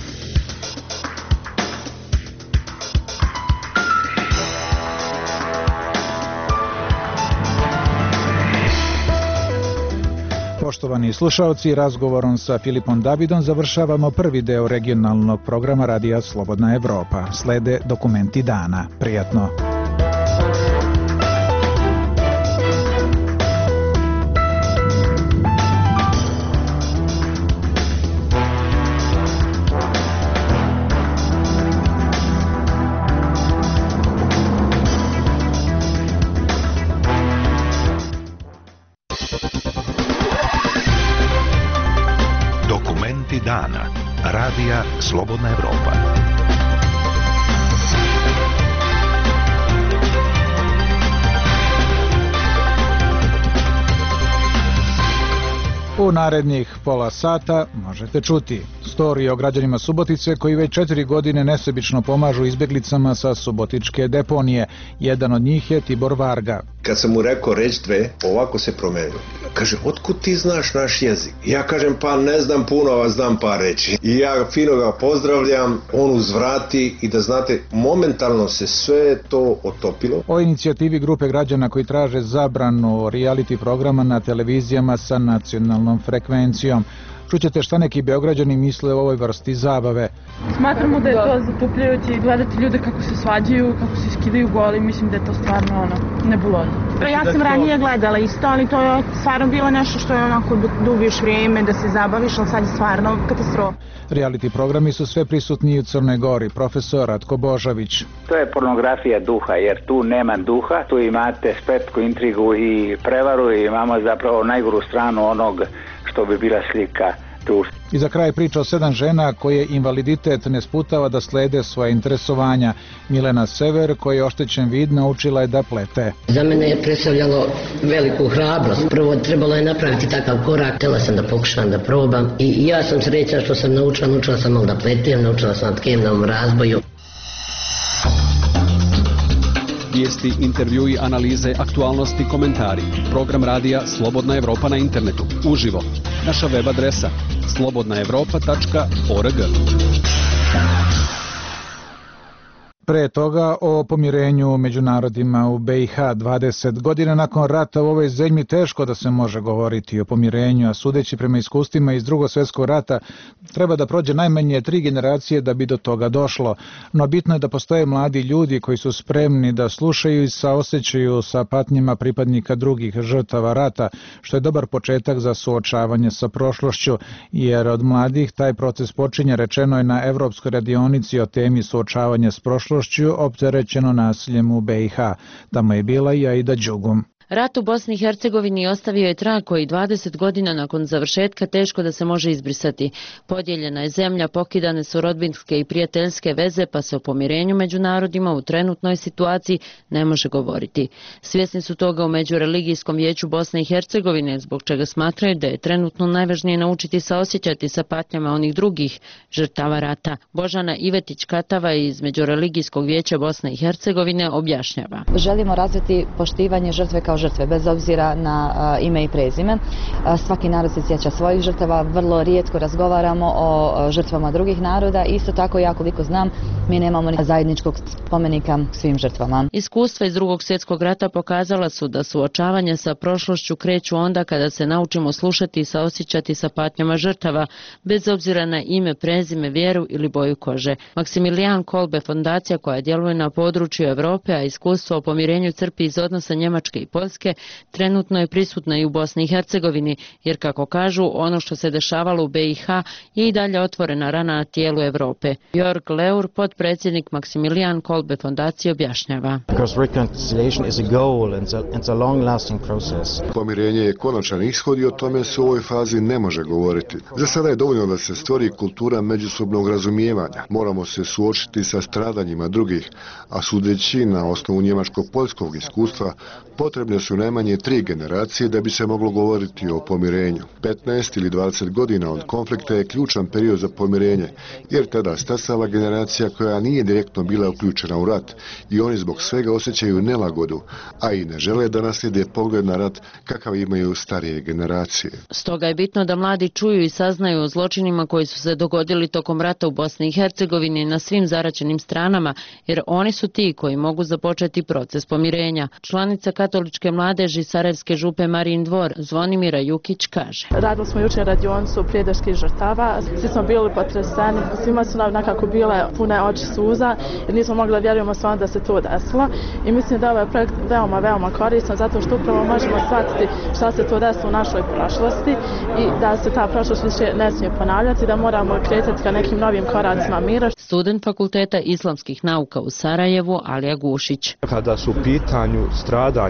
Poštovani slušaoci, razgovorom sa Filipom Davidom završavamo prvi deo regionalnog programa Radija Slobodna Evropa. Slede dokumenti dana. Prijatno!
Dokumenti dana. Radija Slobodna Evropa.
U narednih pola sata možete čuti storije o građanima Subotice koji već četiri godine nesebično pomažu izbjeglicama sa subotičke deponije. Jedan od njih je Tibor Varga.
Kad sam mu rekao reći dve, ovako se promenio. Kaže, otkud ti znaš naš jezik? Ja kažem, pa ne znam puno, a znam par reći. I ja fino ga pozdravljam, on uzvrati i da znate, momentalno se sve to otopilo.
O inicijativi grupe građana koji traže zabranu reality programa na televizijama sa nacionalnom frekvencijom. Čućete šta neki Beograđani misle o ovoj vrsti zabave.
Smatramo da je to zatupljujući gledati ljude kako se svađaju, kako se skidaju goli, mislim da je to stvarno ono, nebulozno.
Ja sam ranije gledala isto, ali to je stvarno bilo nešto što je onako da ubiješ vrijeme, da se zabaviš, ali sad je stvarno katastrofa.
Reality programi su sve prisutniji u Crnoj Gori, profesor Ratko Božović.
To je pornografija duha, jer tu nema duha, tu imate spletku, intrigu i prevaru i imamo zapravo najgoru stranu onog što bi bila slika društva.
I za kraj priča o sedam žena koje invaliditet ne sputava da slede svoje interesovanja. Milena Sever, koja je oštećen vid, naučila je da plete.
Za mene je predstavljalo veliku hrabrost. Prvo trebalo je napraviti takav korak, htjela sam da pokušam da probam i ja sam srećna što sam naučila, naučila sam malo da pletem, naučila sam tkemnom razboju.
Vijesti, intervjui, analize, aktualnosti, komentari. Program radija Slobodna Evropa na internetu. Uživo. Naša web adresa slobodna evropa tačka org.
Pre toga o pomirenju među narodima u be i ha. dvadeset godina nakon rata u ovoj zemlji teško da se može govoriti o pomirenju, a sudeći prema iskustvima iz Drugog svjetskog rata treba da prođe najmanje tri generacije da bi do toga došlo. No bitno je da postoje mladi ljudi koji su spremni da slušaju i saosećaju sa patnjima pripadnika drugih žrtava rata, što je dobar početak za suočavanje sa prošlošću, jer od mladih taj proces počinje, rečeno je na Evropskoj radionici o temi suočavanja s prošlošću opterećeno nasiljem u be i ha. Tamo je bila i Aida Đugum.
Rat u Bosni i Hercegovini ostavio je trag koji dvadeset godina nakon završetka teško da se može izbrisati. Podijeljena je zemlja, pokidane su rodbinske i prijateljske veze, pa se o pomirenju među narodima u trenutnoj situaciji ne može govoriti. Svjesni su toga u Međureligijskom vijeću Bosne i Hercegovine, zbog čega smatraju da je trenutno najvažnije naučiti saosjećati sa patnjama onih drugih žrtava rata. Božana Ivetić-Katava iz Međureligijskog vijeća Bosne i Hercegovine objašnjava.
Želimo razviti poštivanje žrtve kao žrtve, bez obzira na a, ime i prezime. A, svaki narod se sjeća svojih žrtava, vrlo rijetko razgovaramo o a, žrtvama drugih naroda. Isto tako, ja koliko znam, mi nemamo ni zajedničkog spomenika svim žrtvama.
Iskustva iz Drugog svjetskog rata pokazala su da suočavanje sa prošlošću kreću onda kada se naučimo slušati i saosjećati sa patnjama žrtava, bez obzira na ime, prezime, vjeru ili boju kože. Maksimilijan Kolbe, fondacija koja djeluje na području Europe, a iskustvo o pomirenju crpi iz odnosa Njemačke i Poljske, trenutno je prisutna i u Bosni i Hercegovini, jer kako kažu, ono što se dešavalo u be i ha je i dalje otvorena rana na tijelu Europe. Jörg Leur, potpredsjednik Maksimilijan Kolbe fondacije, objašnjava.
Pomirenje je konačan ishod i o tome se u ovoj fazi ne može govoriti. Za sada je dovoljno da se stvori kultura međusobnog razumijevanja. Moramo se suočiti sa stradanjima drugih, a sudeći na osnovu njemačko-poljskog iskustva, potrebne su najmanje tri generacije da bi se moglo govoriti o pomirenju. petnaest ili dvadeset godina od konflikta je ključan period za pomirenje, jer tada stasala generacija koja nije direktno bila uključena u rat i oni zbog svega osjećaju nelagodu, a i ne žele da naslijede pogled na rat kakav imaju starije generacije.
Stoga je bitno da mladi čuju i saznaju o zločinima koji su se dogodili tokom rata u Bosni i Hercegovini na svim zaraćenim stranama, jer oni su ti koji mogu započeti proces pomirenja. Članica katoličke mladeži Sarajevske župe Marin Dvor, Zvonimira Jukić, kaže.
Radili smo jučer radionicu prijateljskih žrtava, svi smo bili potreseni, svima su nam nekako bile pune oči suza, jer nismo mogli da vjerujemo stvarno da se to desilo. I mislim da je ovaj projekt veoma, veoma koristan, zato što upravo možemo shvatiti šta se to desilo u našoj prošlosti i da se ta prošlost više ne smije ponavljati, da moramo kretati ka nekim novim koracima mira.
Student Fakulteta islamskih nauka u Sarajevu, Alija Gušić.
Kada su u pitanju stradanja koje se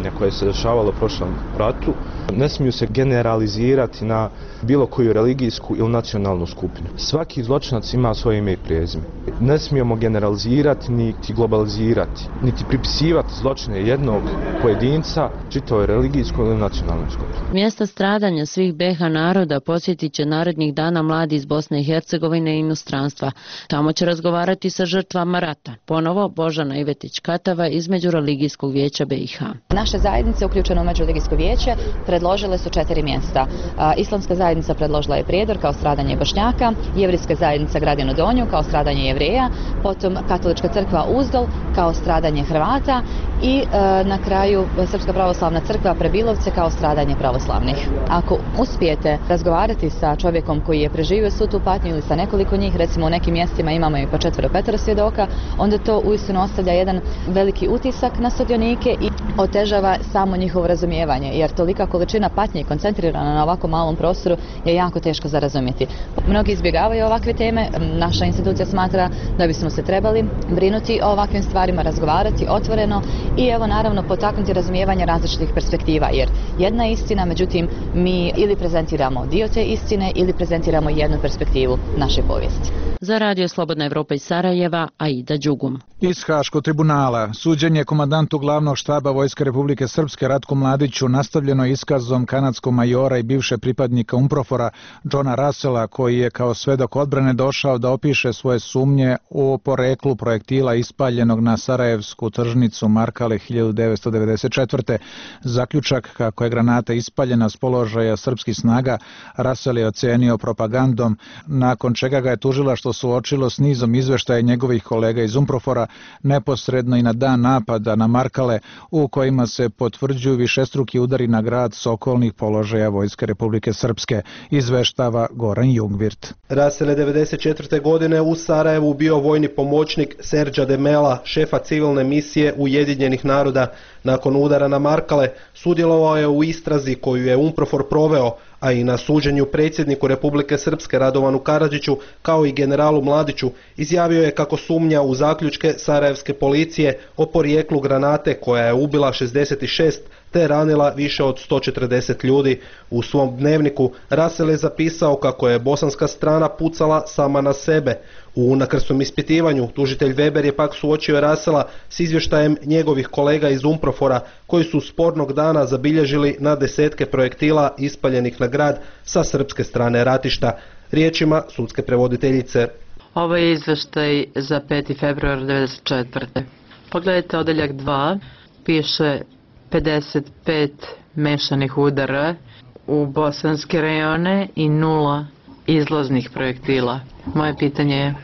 se dešavalo u prošlom ratu. Ne smiju se generalizirati na bilo koju religijsku ili nacionalnu skupinu. Svaki zločinac ima svoje ime i prezime. Ne smijemo generalizirati niti globalizirati, niti pripisivati zločine jednog pojedinca čitavoj religijskoj ili nacionalnoj skupini.
Mjesta stradanja svih B iH naroda posjetit će narednih dana mladi iz Bosne i Hercegovine i inostranstva. Tamo će razgovarati sa žrtvama rata. Ponovo Božana Ivetić-Katava iz Međureligijskog vijeća B iH.
Naše zajednice uključene u Međureligijsko vijeće predložile su četiri mjesta. Islamska zajednica predložila je Prijedor kao stradanje Bošnjaka, Jevrijska zajednica Gradinu Donju kao stradanje Jevreja, potom Katolička crkva Uzdol kao stradanje Hrvata i e, na kraju Srpska pravoslavna crkva Prebilovce kao stradanje pravoslavnih. Ako uspijete razgovarati sa čovjekom koji je preživio svu tu patnju ili sa nekoliko njih, recimo u nekim mjestima imamo i po četvero petero svjedoka, onda to uistinu ostavlja jedan veliki utisak na sudionike i otežava samo njihovo razumijevanje, jer tolika količina patnje koncentrirana na ovako malom prostoru je jako teško za razumjeti. Mnogi izbjegavaju ovakve teme, naša institucija smatra da bismo se trebali brinuti o ovakvim stvarima, razgovarati otvoreno i evo naravno potaknuti razumijevanje različitih perspektiva, jer jedna istina, međutim mi ili prezentiramo dio te istine ili prezentiramo jednu perspektivu naše povijesti.
Za Radio Slobodna Evropa iz Sarajeva, Aida Đugum.
Iz Haškog tribunala suđenje komandantu glavnog štaba Vojske Republike Srpske Ratku Mladiću nastavljeno iskazom kanadskog majora i bivše pripadnika Umprofora Johna Russella, koji je kao svedok odbrane došao da opiše svoje sumnje o poreklu projektila ispaljenog na sarajevsku tržnicu Markale hiljadu devetsto devedeset četvrte. Zaključak kako je granata ispaljena s položaja srpskih snaga Russell je ocenio propagandom, nakon čega ga je tužilaštvo suočilo s nizom izveštaja njegovih kolega iz Umprofora neposredno i na dan napada na Markale, u kojima se potvrđuju višestruki udari na grad s okolnih položaja Vojske Republike Srpske, izveštava Goran Jungvirt.
Russell je devedeset četvrte godine u Sarajevu bio vojni pomoćnik Serđa Demela, šefa civilne misije Ujedinjenih naroda. Nakon udara na Markale sudjelovao je u istrazi koju je Umprofor proveo, a i na suđenju predsjedniku Republike Srpske Radovanu Karadžiću kao i generalu Mladiću izjavio je kako sumnja u zaključke sarajevske policije o porijeklu granate koja je ubila šezdeset šest te ranila više od sto četrdeset ljudi. U svom dnevniku Russell je zapisao kako je bosanska strana pucala sama na sebe. U unakrsnom ispitivanju tužitelj Weber je pak suočio Russella s izvještajem njegovih kolega iz Umprofora koji su spornog dana zabilježili na desetke projektila ispaljenih na grad sa srpske strane ratišta. Riječima sudske prevoditeljice.
Ovo je izvještaj za peti februar devedeset četvrte. Pogledajte odeljak dva, piše pedeset pet mešanih udara u bosanske rejone i nula izlaznih projektila. Moje pitanje je,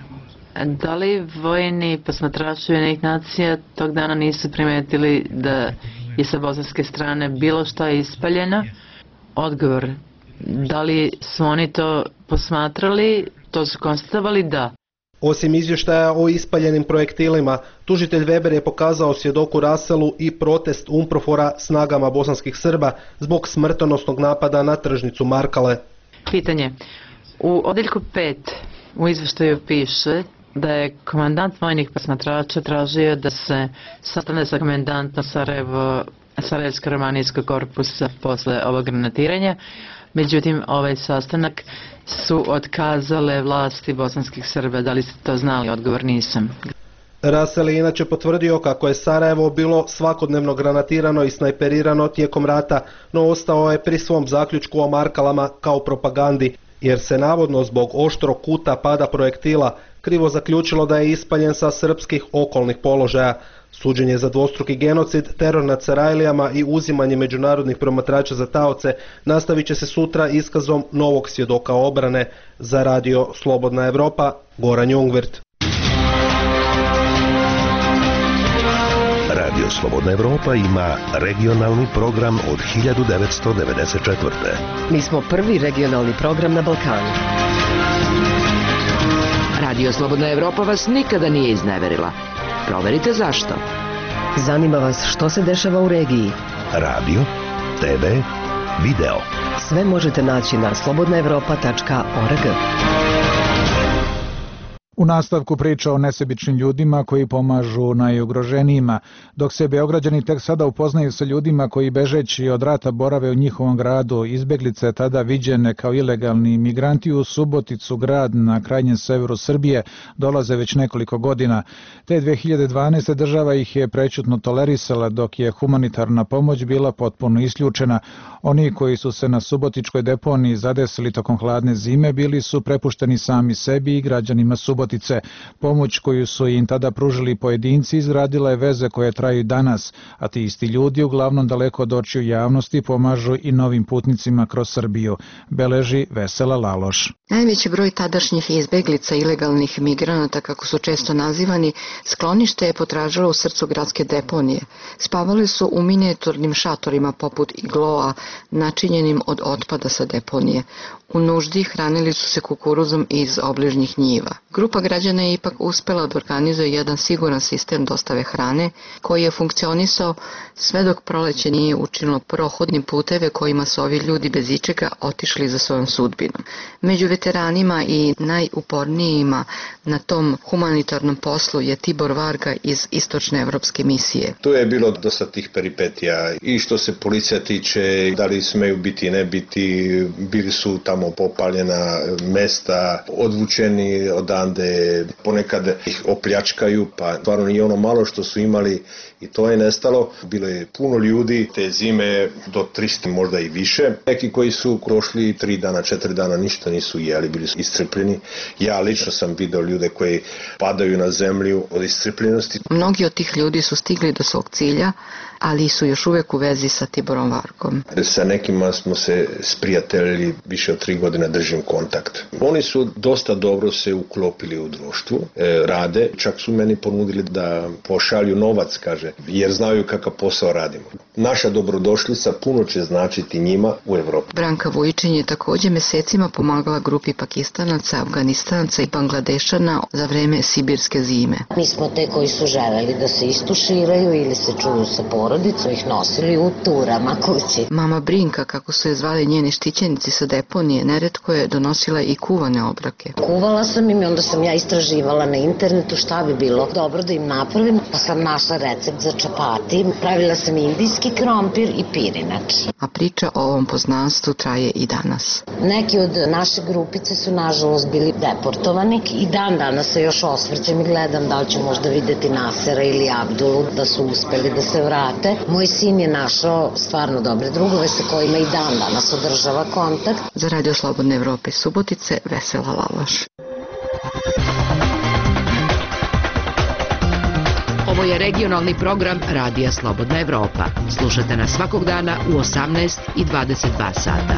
da li vojni posmatrači Ujedinjenih nacija tog dana nisu primetili da je sa bosanske strane bilo šta ispaljeno? Odgovor, da li su oni to posmatrali, to su konstatovali? Da.
Osim izvještaja o ispaljenim projektilima, tužitelj Weber je pokazao svjedoku Russellu i protest Umprofora snagama bosanskih Srba zbog smrtonosnog napada na tržnicu Markale.
Pitanje. U odjeljku pet u izvještaju piše da je komandant vojnih posmatrača tražio da se sastane sa komandantom Sarajevo, Sarajevskog romanijskog korpusa posle ovog granatiranja. Međutim, ovaj sastanak su otkazale vlasti bosanskih Srba. Da li ste to znali? Odgovor nisam.
Russell je inače potvrdio kako je Sarajevo bilo svakodnevno granatirano i snajperirano tijekom rata, no ostao je pri svom zaključku o Markalama kao propagandi, jer se navodno zbog oštrog kuta pada projektila krivo zaključilo da je ispaljen sa srpskih okolnih položaja. Suđenje za dvostruki genocid, teror nad Sarajlijama i uzimanje međunarodnih promatrača za taoce nastavit će se sutra iskazom novog svjedoka obrane. Za Radio Slobodna Evropa, Goran Jungvirt.
Radio Slobodna Evropa ima regionalni program od hiljadu devetsto devedeset četvrte.
Mi smo prvi regionalni program na Balkanu.
Radio Slobodna Evropa vas nikada nije izneverila. Proverite zašto.
Zanima vas što se dešava u regiji.
Radio, te ve, video.
Sve možete naći na slobodna evropa tačka org.
U nastavku priča o nesebičnim ljudima koji pomažu najugroženijima, dok se Beograđani tek sada upoznaju sa ljudima koji bežeći od rata borave u njihovom gradu, izbeglice tada viđene kao ilegalni migranti u Suboticu, grad na krajnjem severu Srbije, dolaze već nekoliko godina. Te dve hiljade dvanaeste. država ih je prećutno tolerisala, dok je humanitarna pomoć bila potpuno isključena. Oni koji su se na subotičkoj deponiji zadesili tokom hladne zime bili su prepušteni sami sebi i građanima Subotice. Pomoć koju su im tada pružili pojedinci izgradila je veze koje traju danas, a ti isti ljudi, uglavnom daleko od očiju javnosti, pomažu i novim putnicima kroz Srbiju, beleži Vesela Laloš.
Najveći broj tadašnjih izbeglica ilegalnih migranata, kako su često nazivani, sklonište je potražilo u srcu gradske deponije. Spavali su u minijaturnim šatorima poput igloa, načinjenim od otpada sa deponije. U nuždi hranili su se kukuruzom iz obližnjih njiva. Grupa građana je ipak uspela da organizuje jedan siguran sistem dostave hrane koji je funkcionisao sve dok proleće nije učinilo prohodnim puteve kojima su ovi ljudi bez ičega otišli za svojom sudbinom. Među veteranima i najupornijima na tom humanitarnom poslu je Tibor Varga iz Istočne evropske misije.
Tu je bilo dosta tih peripetija i što se policija tiče, da li smeju biti, ne biti, bili su tamo popaljena mesta, odvučeni odande, ponekad ih opljačkaju, pa stvarno i ono malo što su imali i to je nestalo. Bilo je puno ljudi te zime do tristo, možda i više. Neki koji su prošli tri dana, četiri dana ništa nisu jeli, bili su iscrpljeni. Ja lično sam video ljude koji padaju na zemlju od iscrpljenosti.
Mnogi od tih ljudi su stigli do svog cilja, ali su još uvek u vezi sa Tiborom Vargom.
Sa nekima smo se sprijateljili, više od tri godine držim kontakt. Oni su dosta dobro se uklopili u društvu, e, rade, čak su meni ponudili da pošalju novac, kaže, jer znaju kakav posao radimo. Naša dobrodošlica puno će značiti njima u Evropi.
Branka Vujičin je također mesecima pomagala grupi Pakistanaca, Afganistanaca i Bangladešana za vreme sibirske zime.
Mi smo te koji su želeli da se istuširaju ili se čuju sa porodicom, ih nosili u turama kući.
Mama Brinka, kako su je zvali njeni štićenici sa deponije, neretko je donosila i kuvane obroke.
Kuvala sam im i onda sam ja istraživala na internetu šta bi bilo dobro da im napravim, pa sam našla recept za čapati. Pravila sam indijski krompir i pirinač.
A priča o ovom poznanstvu traje i danas.
Neki od naše grupice su nažalost bili deportovani i dan danas se još osvrćem i gledam da li ću možda videti Nasera ili Abdulu da su uspeli da se vrate. Moj sin je našao stvarno dobre drugove sa kojima i dan danas održava kontakt.
Za Radio Slobodne Evrope Subotice, Vesela Laloš.
Ovo je regionalni program Radija Slobodna Evropa. Slušate nas svakog dana u osamnaest i dvadeset dva sata.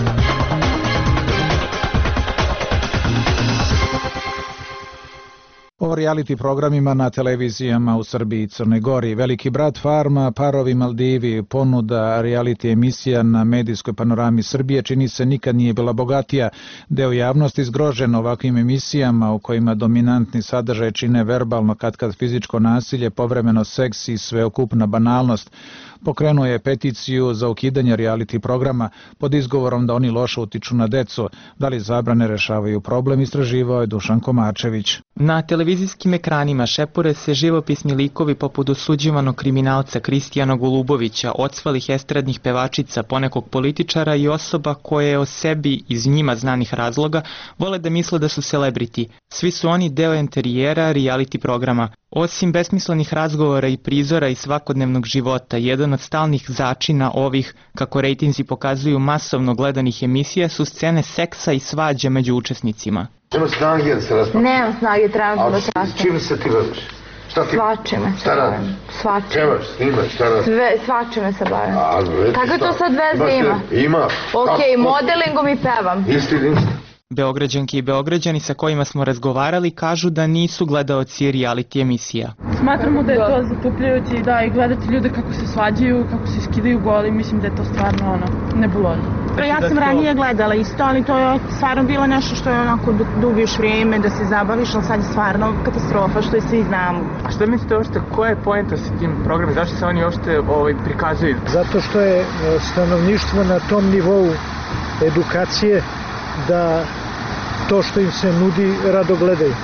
O reality programima na televizijama u Srbiji i Crnoj Gori. Veliki brat, Farma, Parovi, Maldivi, ponuda reality emisija na medijskoj panorami Srbije čini se nikad nije bila bogatija. Deo javnosti zgrožen ovakvim emisijama u kojima dominantni sadržaj čine verbalno, katkad fizičko nasilje, povremeno seks i sveokupna banalnost. Pokrenuo je peticiju za ukidanje reality programa pod izgovorom da oni loše utiču na decu. Da li zabrane rešavaju problem, istraživao je Dušan Komačević.
Na televizijskim ekranima šepure se živopisni likovi poput osuđivanog kriminalca Kristijana Golubovića, ocvalih estradnih pevačica, ponekog političara i osoba koje o sebi iz njima znanih razloga vole da misle da su celebrity. Svi su oni deo enterijera reality programa. Osim besmislenih razgovora i prizora iz svakodnevnog života, jedan od stalnih začina ovih, kako rejtinzi pokazuju, masovno gledanih emisija su scene seksa i svađe među učesnicima.
Nema snage da se raspravlja?
Nema snage, trenutno da se raspravlja.
Čime se ti baviš?
Svačime se bavim. Svačime.
Čevaš, snimaš, šta radiš?
Sve, svačime se bavim.
A, već
Kako to sad veze ima?
Ima.
Ok, modelingom i pevam.
Isti, isti.
Beograđanke i Beograđani sa kojima smo razgovarali kažu da nisu gledaoci reality emisija.
Smatramo da je to zatupljujući, da, i gledati ljude kako se svađaju, kako se skidaju goli, mislim da je to stvarno ono, nebulozno.
Ja sam ranije gledala isto, ali to je stvarno bilo nešto što je onako da ubiješ vrijeme, da se zabaviš, ali sad je stvarno katastrofa, što je svi znamo.
A što mislite uopšte, koja je poenta sa tim programom, zašto se oni uopšte ovaj, prikazuju?
Zato što je stanovništvo na tom nivou edukacije da to što im se nudi rado gledaju.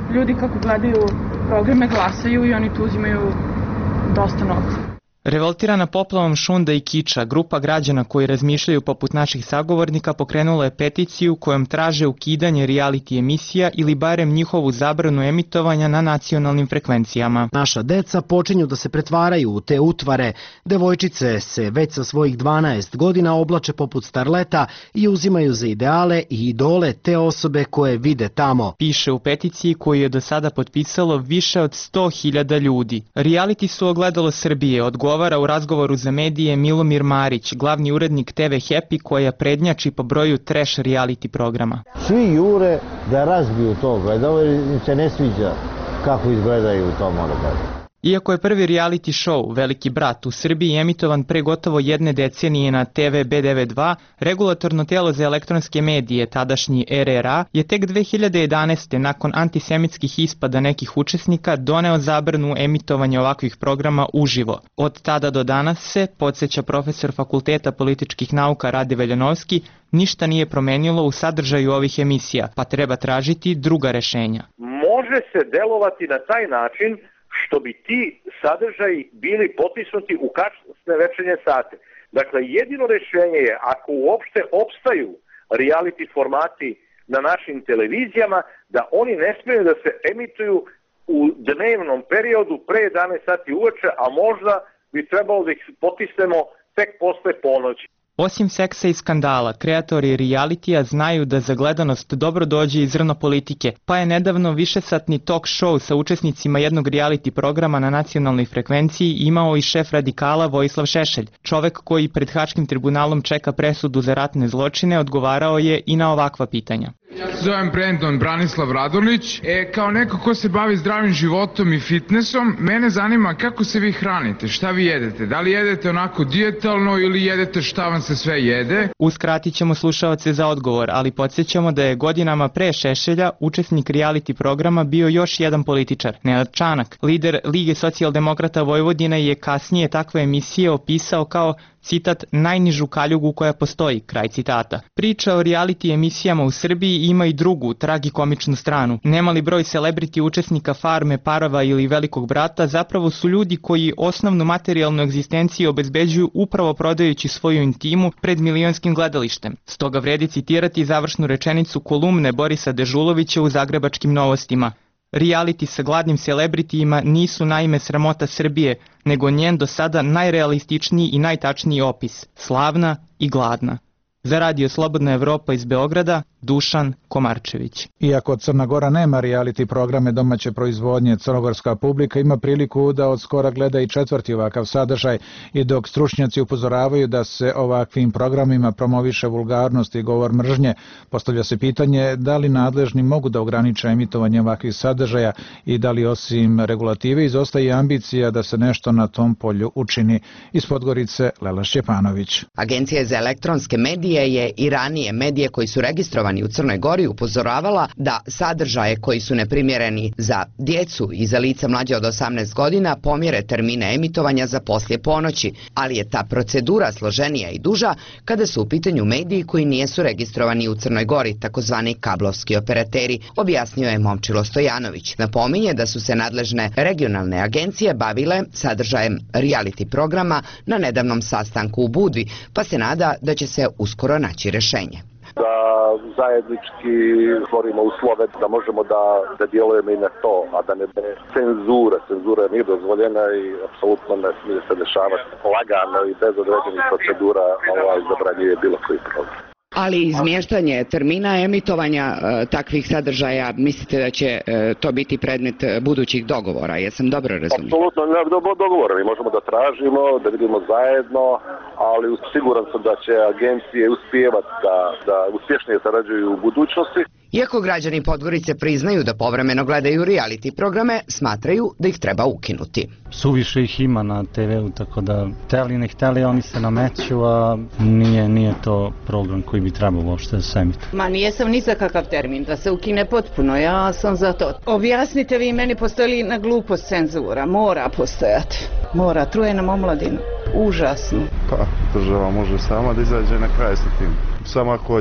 ljudi kako gledaju programe glasaju i oni tu uzimaju dosta novca.
Revoltirana poplavom šunda i kiča, grupa građana koji razmišljaju poput naših sagovornika pokrenula je peticiju kojom traže ukidanje reality emisija ili barem njihovu zabranu emitovanja na nacionalnim frekvencijama.
Naša deca počinju da se pretvaraju u te utvare. Devojčice se već sa svojih dvanaest godina oblače poput starleta i uzimaju za ideale i idole te osobe koje vide tamo.
Piše u peticiji koju je do sada potpisalo više od sto hiljada ljudi. Reality su ogledalo Srbije, odgovara u razgovoru za medije Milomir Marić, glavni urednik te ve Happy koja prednjači po broju trash reality programa.
Svi jure da razbiju to, gledao im se ne sviđa kako izgledaju to, mora da.
Iako je prvi reality show Veliki brat u Srbiji emitovan pre gotovo jedne decenije na te ve be devedeset dva, regulatorno telo za elektronske medije, tadašnji er er a, je tek dve hiljade jedanaeste. nakon antisemitskih ispada nekih učesnika doneo zabranu emitovanja ovakvih programa uživo. Od tada do danas se, podsjeća profesor Fakulteta političkih nauka Rade Veljanovski, ništa nije promenilo u sadržaju ovih emisija, pa treba tražiti druga rešenja.
Može se delovati na taj način što bi ti sadržaji bili potisnuti u kasne večernje sate. Dakle, jedino rješenje je, ako uopšte opstaju reality formati na našim televizijama, da oni ne smiju da se emituju u dnevnom periodu pre jedanaest sati uveče, a možda bi trebalo da ih potisnemo tek posle ponoći.
Osim seksa i skandala, kreatori realitija znaju da za gledanost dobro dođe i zrno politike, pa je nedavno višesatni talk show sa učesnicima jednog reality programa na nacionalnoj frekvenciji imao i šef radikala Vojislav Šešelj. Čovek koji pred Haškim tribunalom čeka presudu za ratne zločine odgovarao je i na ovakva pitanja.
Ja se zovem Brendon Branislav Radonić. E, kao neko ko se bavi zdravim životom i fitnessom, mene zanima kako se vi hranite, šta vi jedete, da li jedete onako dijetalno ili jedete šta vam se sve jede?
Uskratit ćemo slušaoce za odgovor, ali podsjećamo da je godinama pre Šešelja učesnik reality programa bio još jedan političar, Nenad Čanak. Lider Lige socijaldemokrata Vojvodine je kasnije takve emisije opisao kao, citat, najnižu kaljugu koja postoji, kraj citata. Priča o reality emisijama u Srbiji ima i drugu, tragikomičnu stranu. Nemali broj celebrity učesnika Farme, Parova ili Velikog brata zapravo su ljudi koji osnovnu materijalnu egzistenciju obezbeđuju upravo prodajući svoju intimu pred milionskim gledalištem. Stoga vredi citirati završnu rečenicu kolumne Borisa Dežulovića u Zagrebačkim novostima. Reality sa gladnim celebritijima nisu naime sramota Srbije, nego njen do sada najrealističniji i najtačniji opis, slavna i gladna. Za Radio Slobodna Evropa iz Beograda, Dušan Komarčević.
Iako Crna Gora nema reality programe domaće proizvodnje, crnogorska publika ima priliku da od skora gleda i četvrti ovakav sadržaj, i dok stručnjaci upozoravaju da se ovakvim programima promoviše vulgarnost i govor mržnje, postavlja se pitanje da li nadležni mogu da ograniče emitovanje ovakvih sadržaja i da li osim regulative izostaje ambicija da se nešto na tom polju učini. Iz Podgorice, Lela Šćepanović.
Agencija za elektronske medije je i ranije medije koji su registrovani u Crnoj Gori upozoravala da sadržaje koji su neprimjereni za djecu i za lica mlađe od osamnaest godina pomjere termine emitovanja za poslije ponoći, ali je ta procedura složenija i duža kada su u pitanju mediji koji nijesu registrovani u Crnoj Gori, takozvani kablovski operateri, objasnio je Momčilo Stojanović. Napominje da su se nadležne regionalne agencije bavile sadržajem reality programa na nedavnom sastanku u Budvi, pa se nada da će se uskoro naći rešenje.
Da zajednički stvorimo uslove da možemo da, da djelujemo i na to, a da ne bude cenzura. Cenzura nije dozvoljena i apsolutno ne smije se dešavati lagano i bez određenih procedura ovaj, zabranjuje bilo koji program.
Ali izmještanje termina emitovanja e, takvih sadržaja, mislite da će e, to biti predmet budućih dogovora? Jesam dobro razumio?
Apsolutno ne dogovora. Mi možemo da tražimo, da vidimo zajedno, ali siguran sam da će agencije uspijevati da, da uspješnije sarađuju u budućnosti.
Iako građani Podgorice priznaju da povremeno gledaju reality programe, smatraju da ih treba ukinuti.
Suviše ih ima na te veu, tako da hteli ne hteli oni se nameću, a nije, nije to program koji bi trebao uopšte da se emituje.
Ma nijesam ni za kakav termin, da se ukine potpuno, ja sam za to. Objasnite vi meni, postoji li na glupost cenzura? Mora postojati. Mora, truje nam omladinu. Užasno.
Pa, država može sama da izađe na kraj sa tim. Samo ako hoće.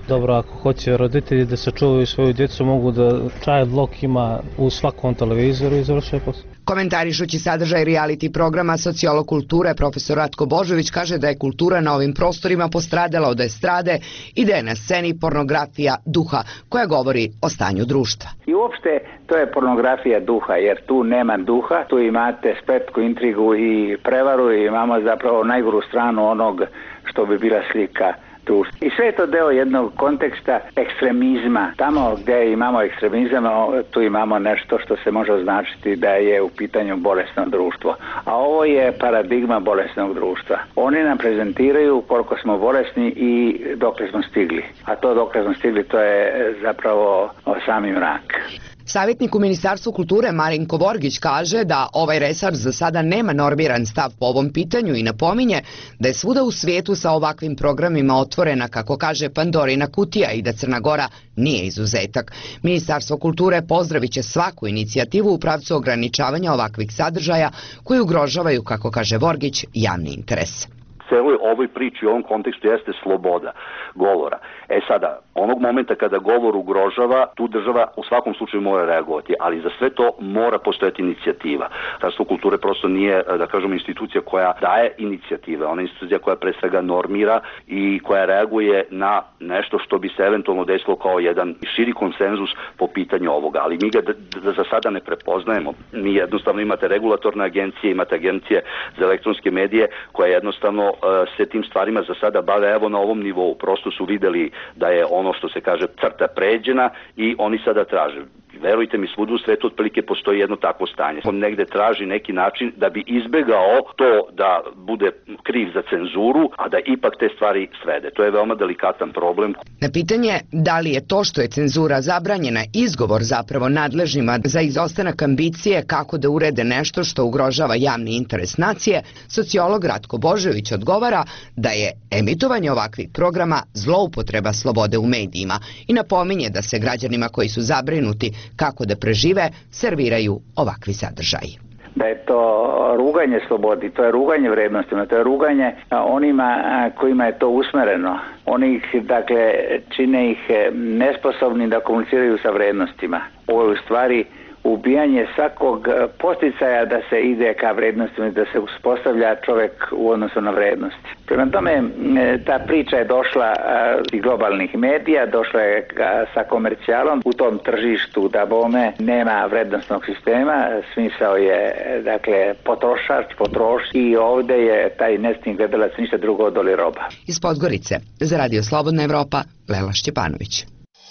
Dobro, ako hoće roditelji da sačuvaju svoju djecu, mogu da child lock ima u svakom televizoru i završaj posao.
Komentarišući sadržaj reality programa, sociolog kulture profesor Ratko Božović kaže da je kultura na ovim prostorima postradala od estrade i da je na sceni pornografija duha koja govori o stanju društva.
I uopšte to je pornografija duha, jer tu nema duha, tu imate spletku, intrigu i prevaru i imamo zapravo najgoru stranu onog što bi bila slika društva. I sve je to deo jednog konteksta ekstremizma. Tamo gdje imamo ekstremizam, tu imamo nešto što se može označiti da je u pitanju bolesno društvo. A ovo je paradigma bolesnog društva. Oni nam prezentiraju koliko smo bolesni i dokle smo stigli. A to dokle smo stigli, to je zapravo sami mrak.
Savjetnik u Ministarstvu kulture Marinko Vorgić kaže da ovaj resor za sada nema normiran stav po ovom pitanju i napominje da je svuda u svijetu sa ovakvim programima otvorena, kako kaže, Pandorina kutija i da Crna Gora nije izuzetak. Ministarstvo kulture pozdravit će svaku inicijativu u pravcu ograničavanja ovakvih sadržaja koji ugrožavaju, kako kaže Vorgić, javni interes.
Celoj ovoj priči u ovom kontekstu jeste sloboda govora. E sada, onog momenta kada govor ugrožava, tu država u svakom slučaju mora reagovati, ali za sve to mora postojati inicijativa. Ministarstvo kulture prosto nije, da kažemo, institucija koja daje inicijative, ona je institucija koja pre svega normira i koja reaguje na nešto što bi se eventualno desilo kao jedan širi konsenzus po pitanju ovoga, ali mi ga d- d- za sada ne prepoznajemo. Mi jednostavno imate regulatorne agencije, imate agencije za elektronske medije koje jednostavno se tim stvarima za sada bave evo na ovom nivou. Prosto su videli da je ono što se kaže crta pređena i oni sada traže. Verujte mi, svuda u svetu otprilike postoji jedno takvo stanje. On negde traži neki način da bi izbegao to da bude kriv za cenzuru, a da ipak te stvari svede. To je veoma delikatan problem.
Na pitanje da li je to što je cenzura zabranjena izgovor zapravo nadležnima za izostanak ambicije kako da urede nešto što ugrožava javni interes nacije, sociolog Ratko Božović odgovara da je emitovanje ovakvih programa zloupotreba slobode u medijima i napominje da se građanima koji su zabrinuti kako da prežive serviraju ovakvi sadržaji.
Da je to ruganje slobodi, to je ruganje vrednostima, to je ruganje onima kojima je to usmereno. Oni ih, dakle, čine ih nesposobni da komuniciraju sa vrednostima. Ovo je u stvari ubijanje svakog posticaja da se ide ka vrednostima, da se uspostavlja čovjek u odnosu na vrednosti. Prema tome, ta priča je došla iz globalnih medija, došla je sa komercijalom. U tom tržištu da bome nema vrednostnog sistema, smisao je, dakle, potrošač, potroš i ovdje je taj nesni gledalac ništa drugo od oli roba.
Iz Podgorice, za Radio Slobodna Evropa, Lela Šćepanović.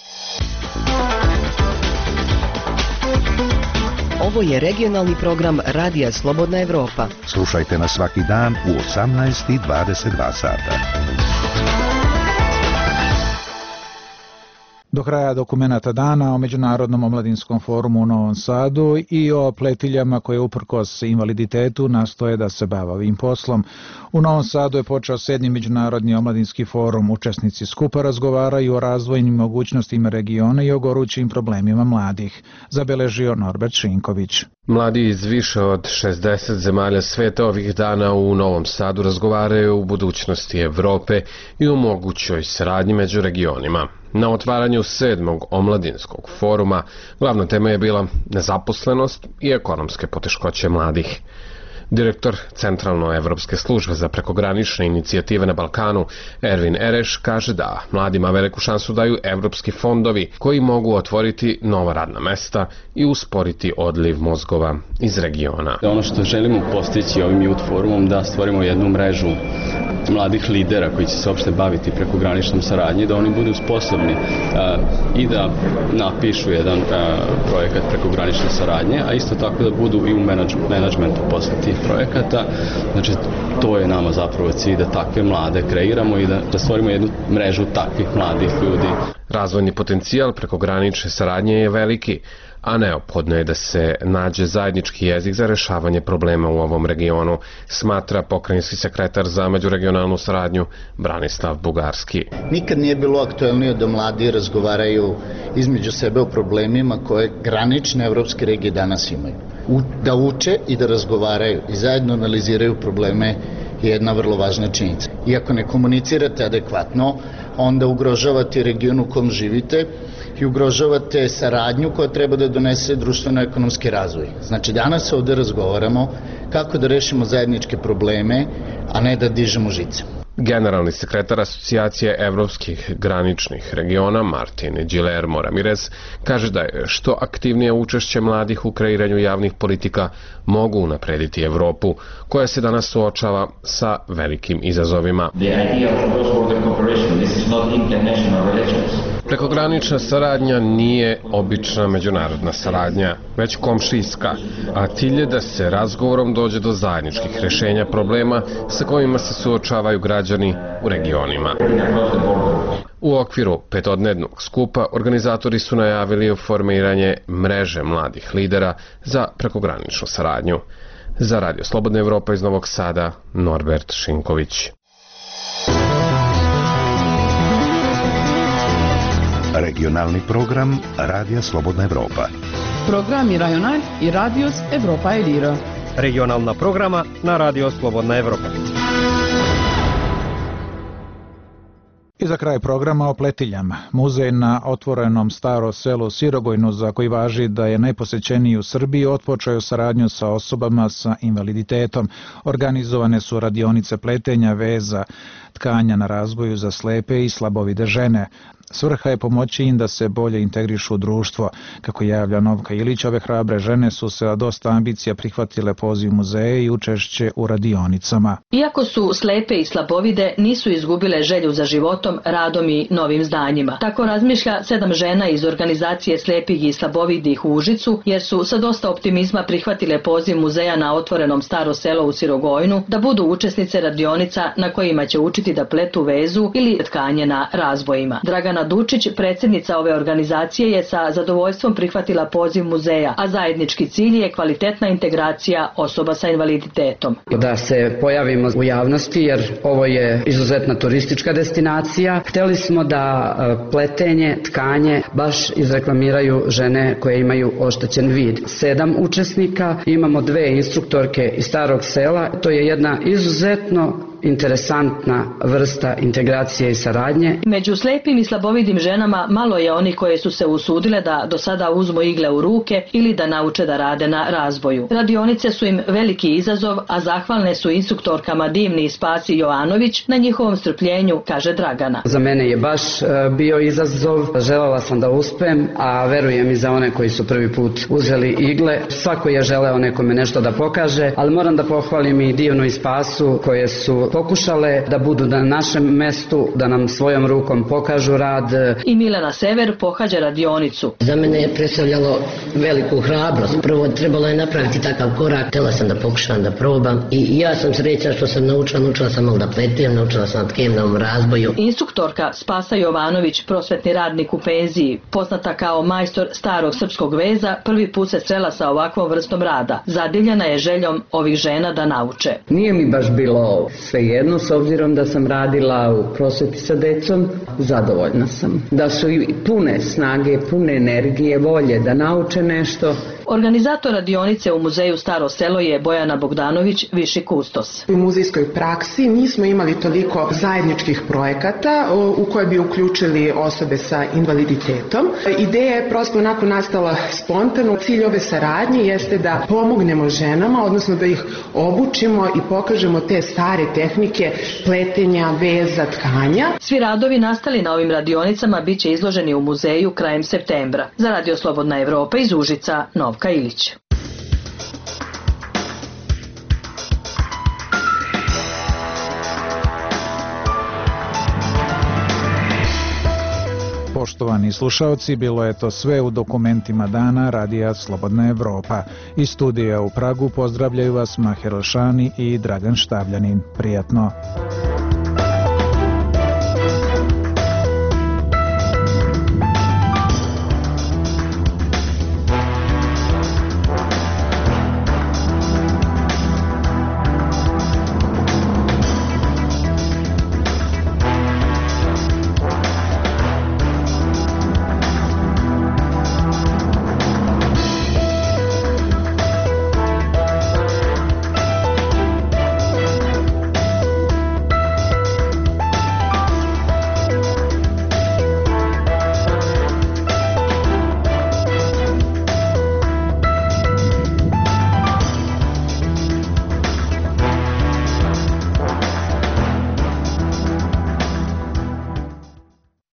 Ovo je regionalni program Radija Slobodna Evropa.
Slušajte nas svaki dan u osamnaest i dvadeset dva sata.
Do kraja dokumenata dana o Međunarodnom omladinskom forumu u Novom Sadu i o pletiljama koje uprkos invaliditetu nastoje da se bave ovim poslom. U Novom Sadu je počeo sedmi Međunarodni omladinski forum. Učesnici skupa razgovaraju o razvojnim mogućnostima regiona i o gorućim problemima mladih, zabeležio Norbert Šinković.
Mladi iz više od šezdeset zemalja sveta ovih dana u Novom Sadu razgovaraju o budućnosti Evrope i o mogućoj saradnji među regionima. Na otvaranju sedmog omladinskog foruma glavna tema je bila nezaposlenost i ekonomske poteškoće mladih. Direktor Centralnoevropske službe za prekogranične inicijative na Balkanu, Ervin Ereš, kaže da mladima veliku šansu daju evropski fondovi koji mogu otvoriti nova radna mesta i usporiti odliv mozgova iz regiona.
Ono što želimo postići ovim Youth Forumom da stvorimo jednu mrežu mladih lidera koji će se uopšte baviti prekograničnom saradnji, da oni budu sposobni a, i da napišu jedan a, projekat prekogranične saradnje, a isto tako da budu i u menadžmentu posle tih projekata. Znači, to je nama zapravo cilj, da takve mlade kreiramo i da, da stvorimo jednu mrežu takvih mladih ljudi.
Razvojni potencijal prekogranične saradnje je veliki, a neophodno je da se nađe zajednički jezik za rešavanje problema u ovom regionu, smatra pokrajinski sekretar za međuregionalnu saradnju Branislav Bugarski.
Nikad nije bilo aktuelnije da mladi razgovaraju između sebe o problemima koje granične evropske regije danas imaju. U, da uče i da razgovaraju i zajedno analiziraju probleme je jedna vrlo važna činjenica. Iako ne komunicirate adekvatno, onda ugrožavate region u kom živite i ugrožavate saradnju koja treba da donese društveno-ekonomski razvoj. Znači, danas ovde razgovaramo kako da rešimo zajedničke probleme, a ne da dižemo žice.
Generalni sekretar Asocijacije evropskih graničnih regiona Martin Guillermo Ramirez kaže da je što aktivnije učešće mladih u kreiranju javnih politika mogu unaprediti Evropu, koja se danas suočava sa velikim izazovima. Prekogranična saradnja nije obična međunarodna saradnja, već komšijska, a cilj je da se razgovorom dođe do zajedničkih rešenja problema sa kojima se suočavaju građani u regionima. U okviru petodnevnog skupa organizatori su najavili formiranje mreže mladih lidera za prekograničnu saradnju. Za Radio Slobodna Evropa iz Novog Sada, Norbert Šinković.
Regionalni program Radija Slobodna Evropa.
Programi Rajonal i Radios Evropa Elira.
Regionalna programa na Radio Slobodna Evropa.
I za kraj programa o Pletiljama. Muzej na otvorenom Staro selo Sirogojnu, za koji važi da je najposećeniji u Srbiji, otpočeo saradnju sa osobama sa invaliditetom. Organizovane su radionice pletenja, veza, tkanja na razvoju za slepe i slabovide žene. Svrha je pomoći im da se bolje integrišu u društvo. Kako javlja Novka Ilić, ove hrabre žene su se dosta ambicija prihvatile poziv muzeja i učešće u radionicama.
Iako su slepe i slabovide, nisu izgubile želju za životom, radom i novim znanjima. Tako razmišlja sedam žena iz organizacije slepih i slabovidih u Užicu, jer su sa dosta optimizma prihvatile poziv muzeja na otvorenom Staro selo u Sirogojnu da budu učesnice radionica na kojima će učiti da pletu vezu ili tkanje na razvojima. Dragana Dučić, predsjednica ove organizacije, je sa zadovoljstvom prihvatila poziv muzeja, a zajednički cilj je kvalitetna integracija osoba sa invaliditetom.
Da se pojavimo u javnosti, jer ovo je izuzetna turistička destinacija. Hteli smo da pletenje, tkanje baš izreklamiraju žene koje imaju oštećen vid. Sedam učesnika, imamo dve instruktorke iz Starog sela. To je jedna izuzetno interesantna vrsta integracije i saradnje.
Među slepim i slabovidim ženama malo je oni koje su se usudile da do sada uzmu igle u ruke ili da nauče da rade na razvoju. Radionice su im veliki izazov, a zahvalne su instruktorkama Divni i Spasi Jovanović na njihovom strpljenju, kaže Dragana.
Za mene je baš bio izazov, želela sam da uspem, a verujem i za one koji su prvi put uzeli igle. Svako je želeo nekome nešto da pokaže, ali moram da pohvalim i Divnu i Spasu koje su pokušale da budu na našem mestu, da nam svojom rukom pokažu rad.
I Milena Sever pohađa radionicu.
Za mene je predstavljalo veliku hrabrost. Prvo trebalo je napraviti takav korak, htjela sam da pokušam da probam i ja sam srećna što sam naučila, naučila sam malo da pletem, naučila sam da tkem na ovom razboju.
Instruktorka Spasa Jovanović, prosvetni radnik u penziji, poznata kao majstor starog srpskog veza, prvi put se srela sa ovakvom vrstom rada. Zadivljena je željom ovih žena da nauče.
Nije mi baš bilo sve jedno, s obzirom da sam radila u prosveti sa decom, zadovoljna sam. Da su i pune snage, pune energije, volje da nauče nešto.
Organizator radionice u muzeju Staro selo je Bojana Bogdanović, viši kustos.
U muzejskoj praksi nismo imali toliko zajedničkih projekata u koje bi uključili osobe sa invaliditetom. Ideja je prosto onako nastala spontano. Cilj ove saradnje jeste da pomognemo ženama, odnosno da ih obučimo i pokažemo te stare tehnike pletenja, veza, tkanja.
Svi radovi nastali na ovim radionicama bit će izloženi u muzeju krajem septembra. Za Radio Slobodna Evropa iz Užica, Novka Ilić.
Poštovani slušaoci, bilo je to sve u dokumentima dana Radija Slobodna Evropa. Iz studija u Pragu pozdravljaju vas Maher Elšani i Dragan Štavljanin. Prijatno.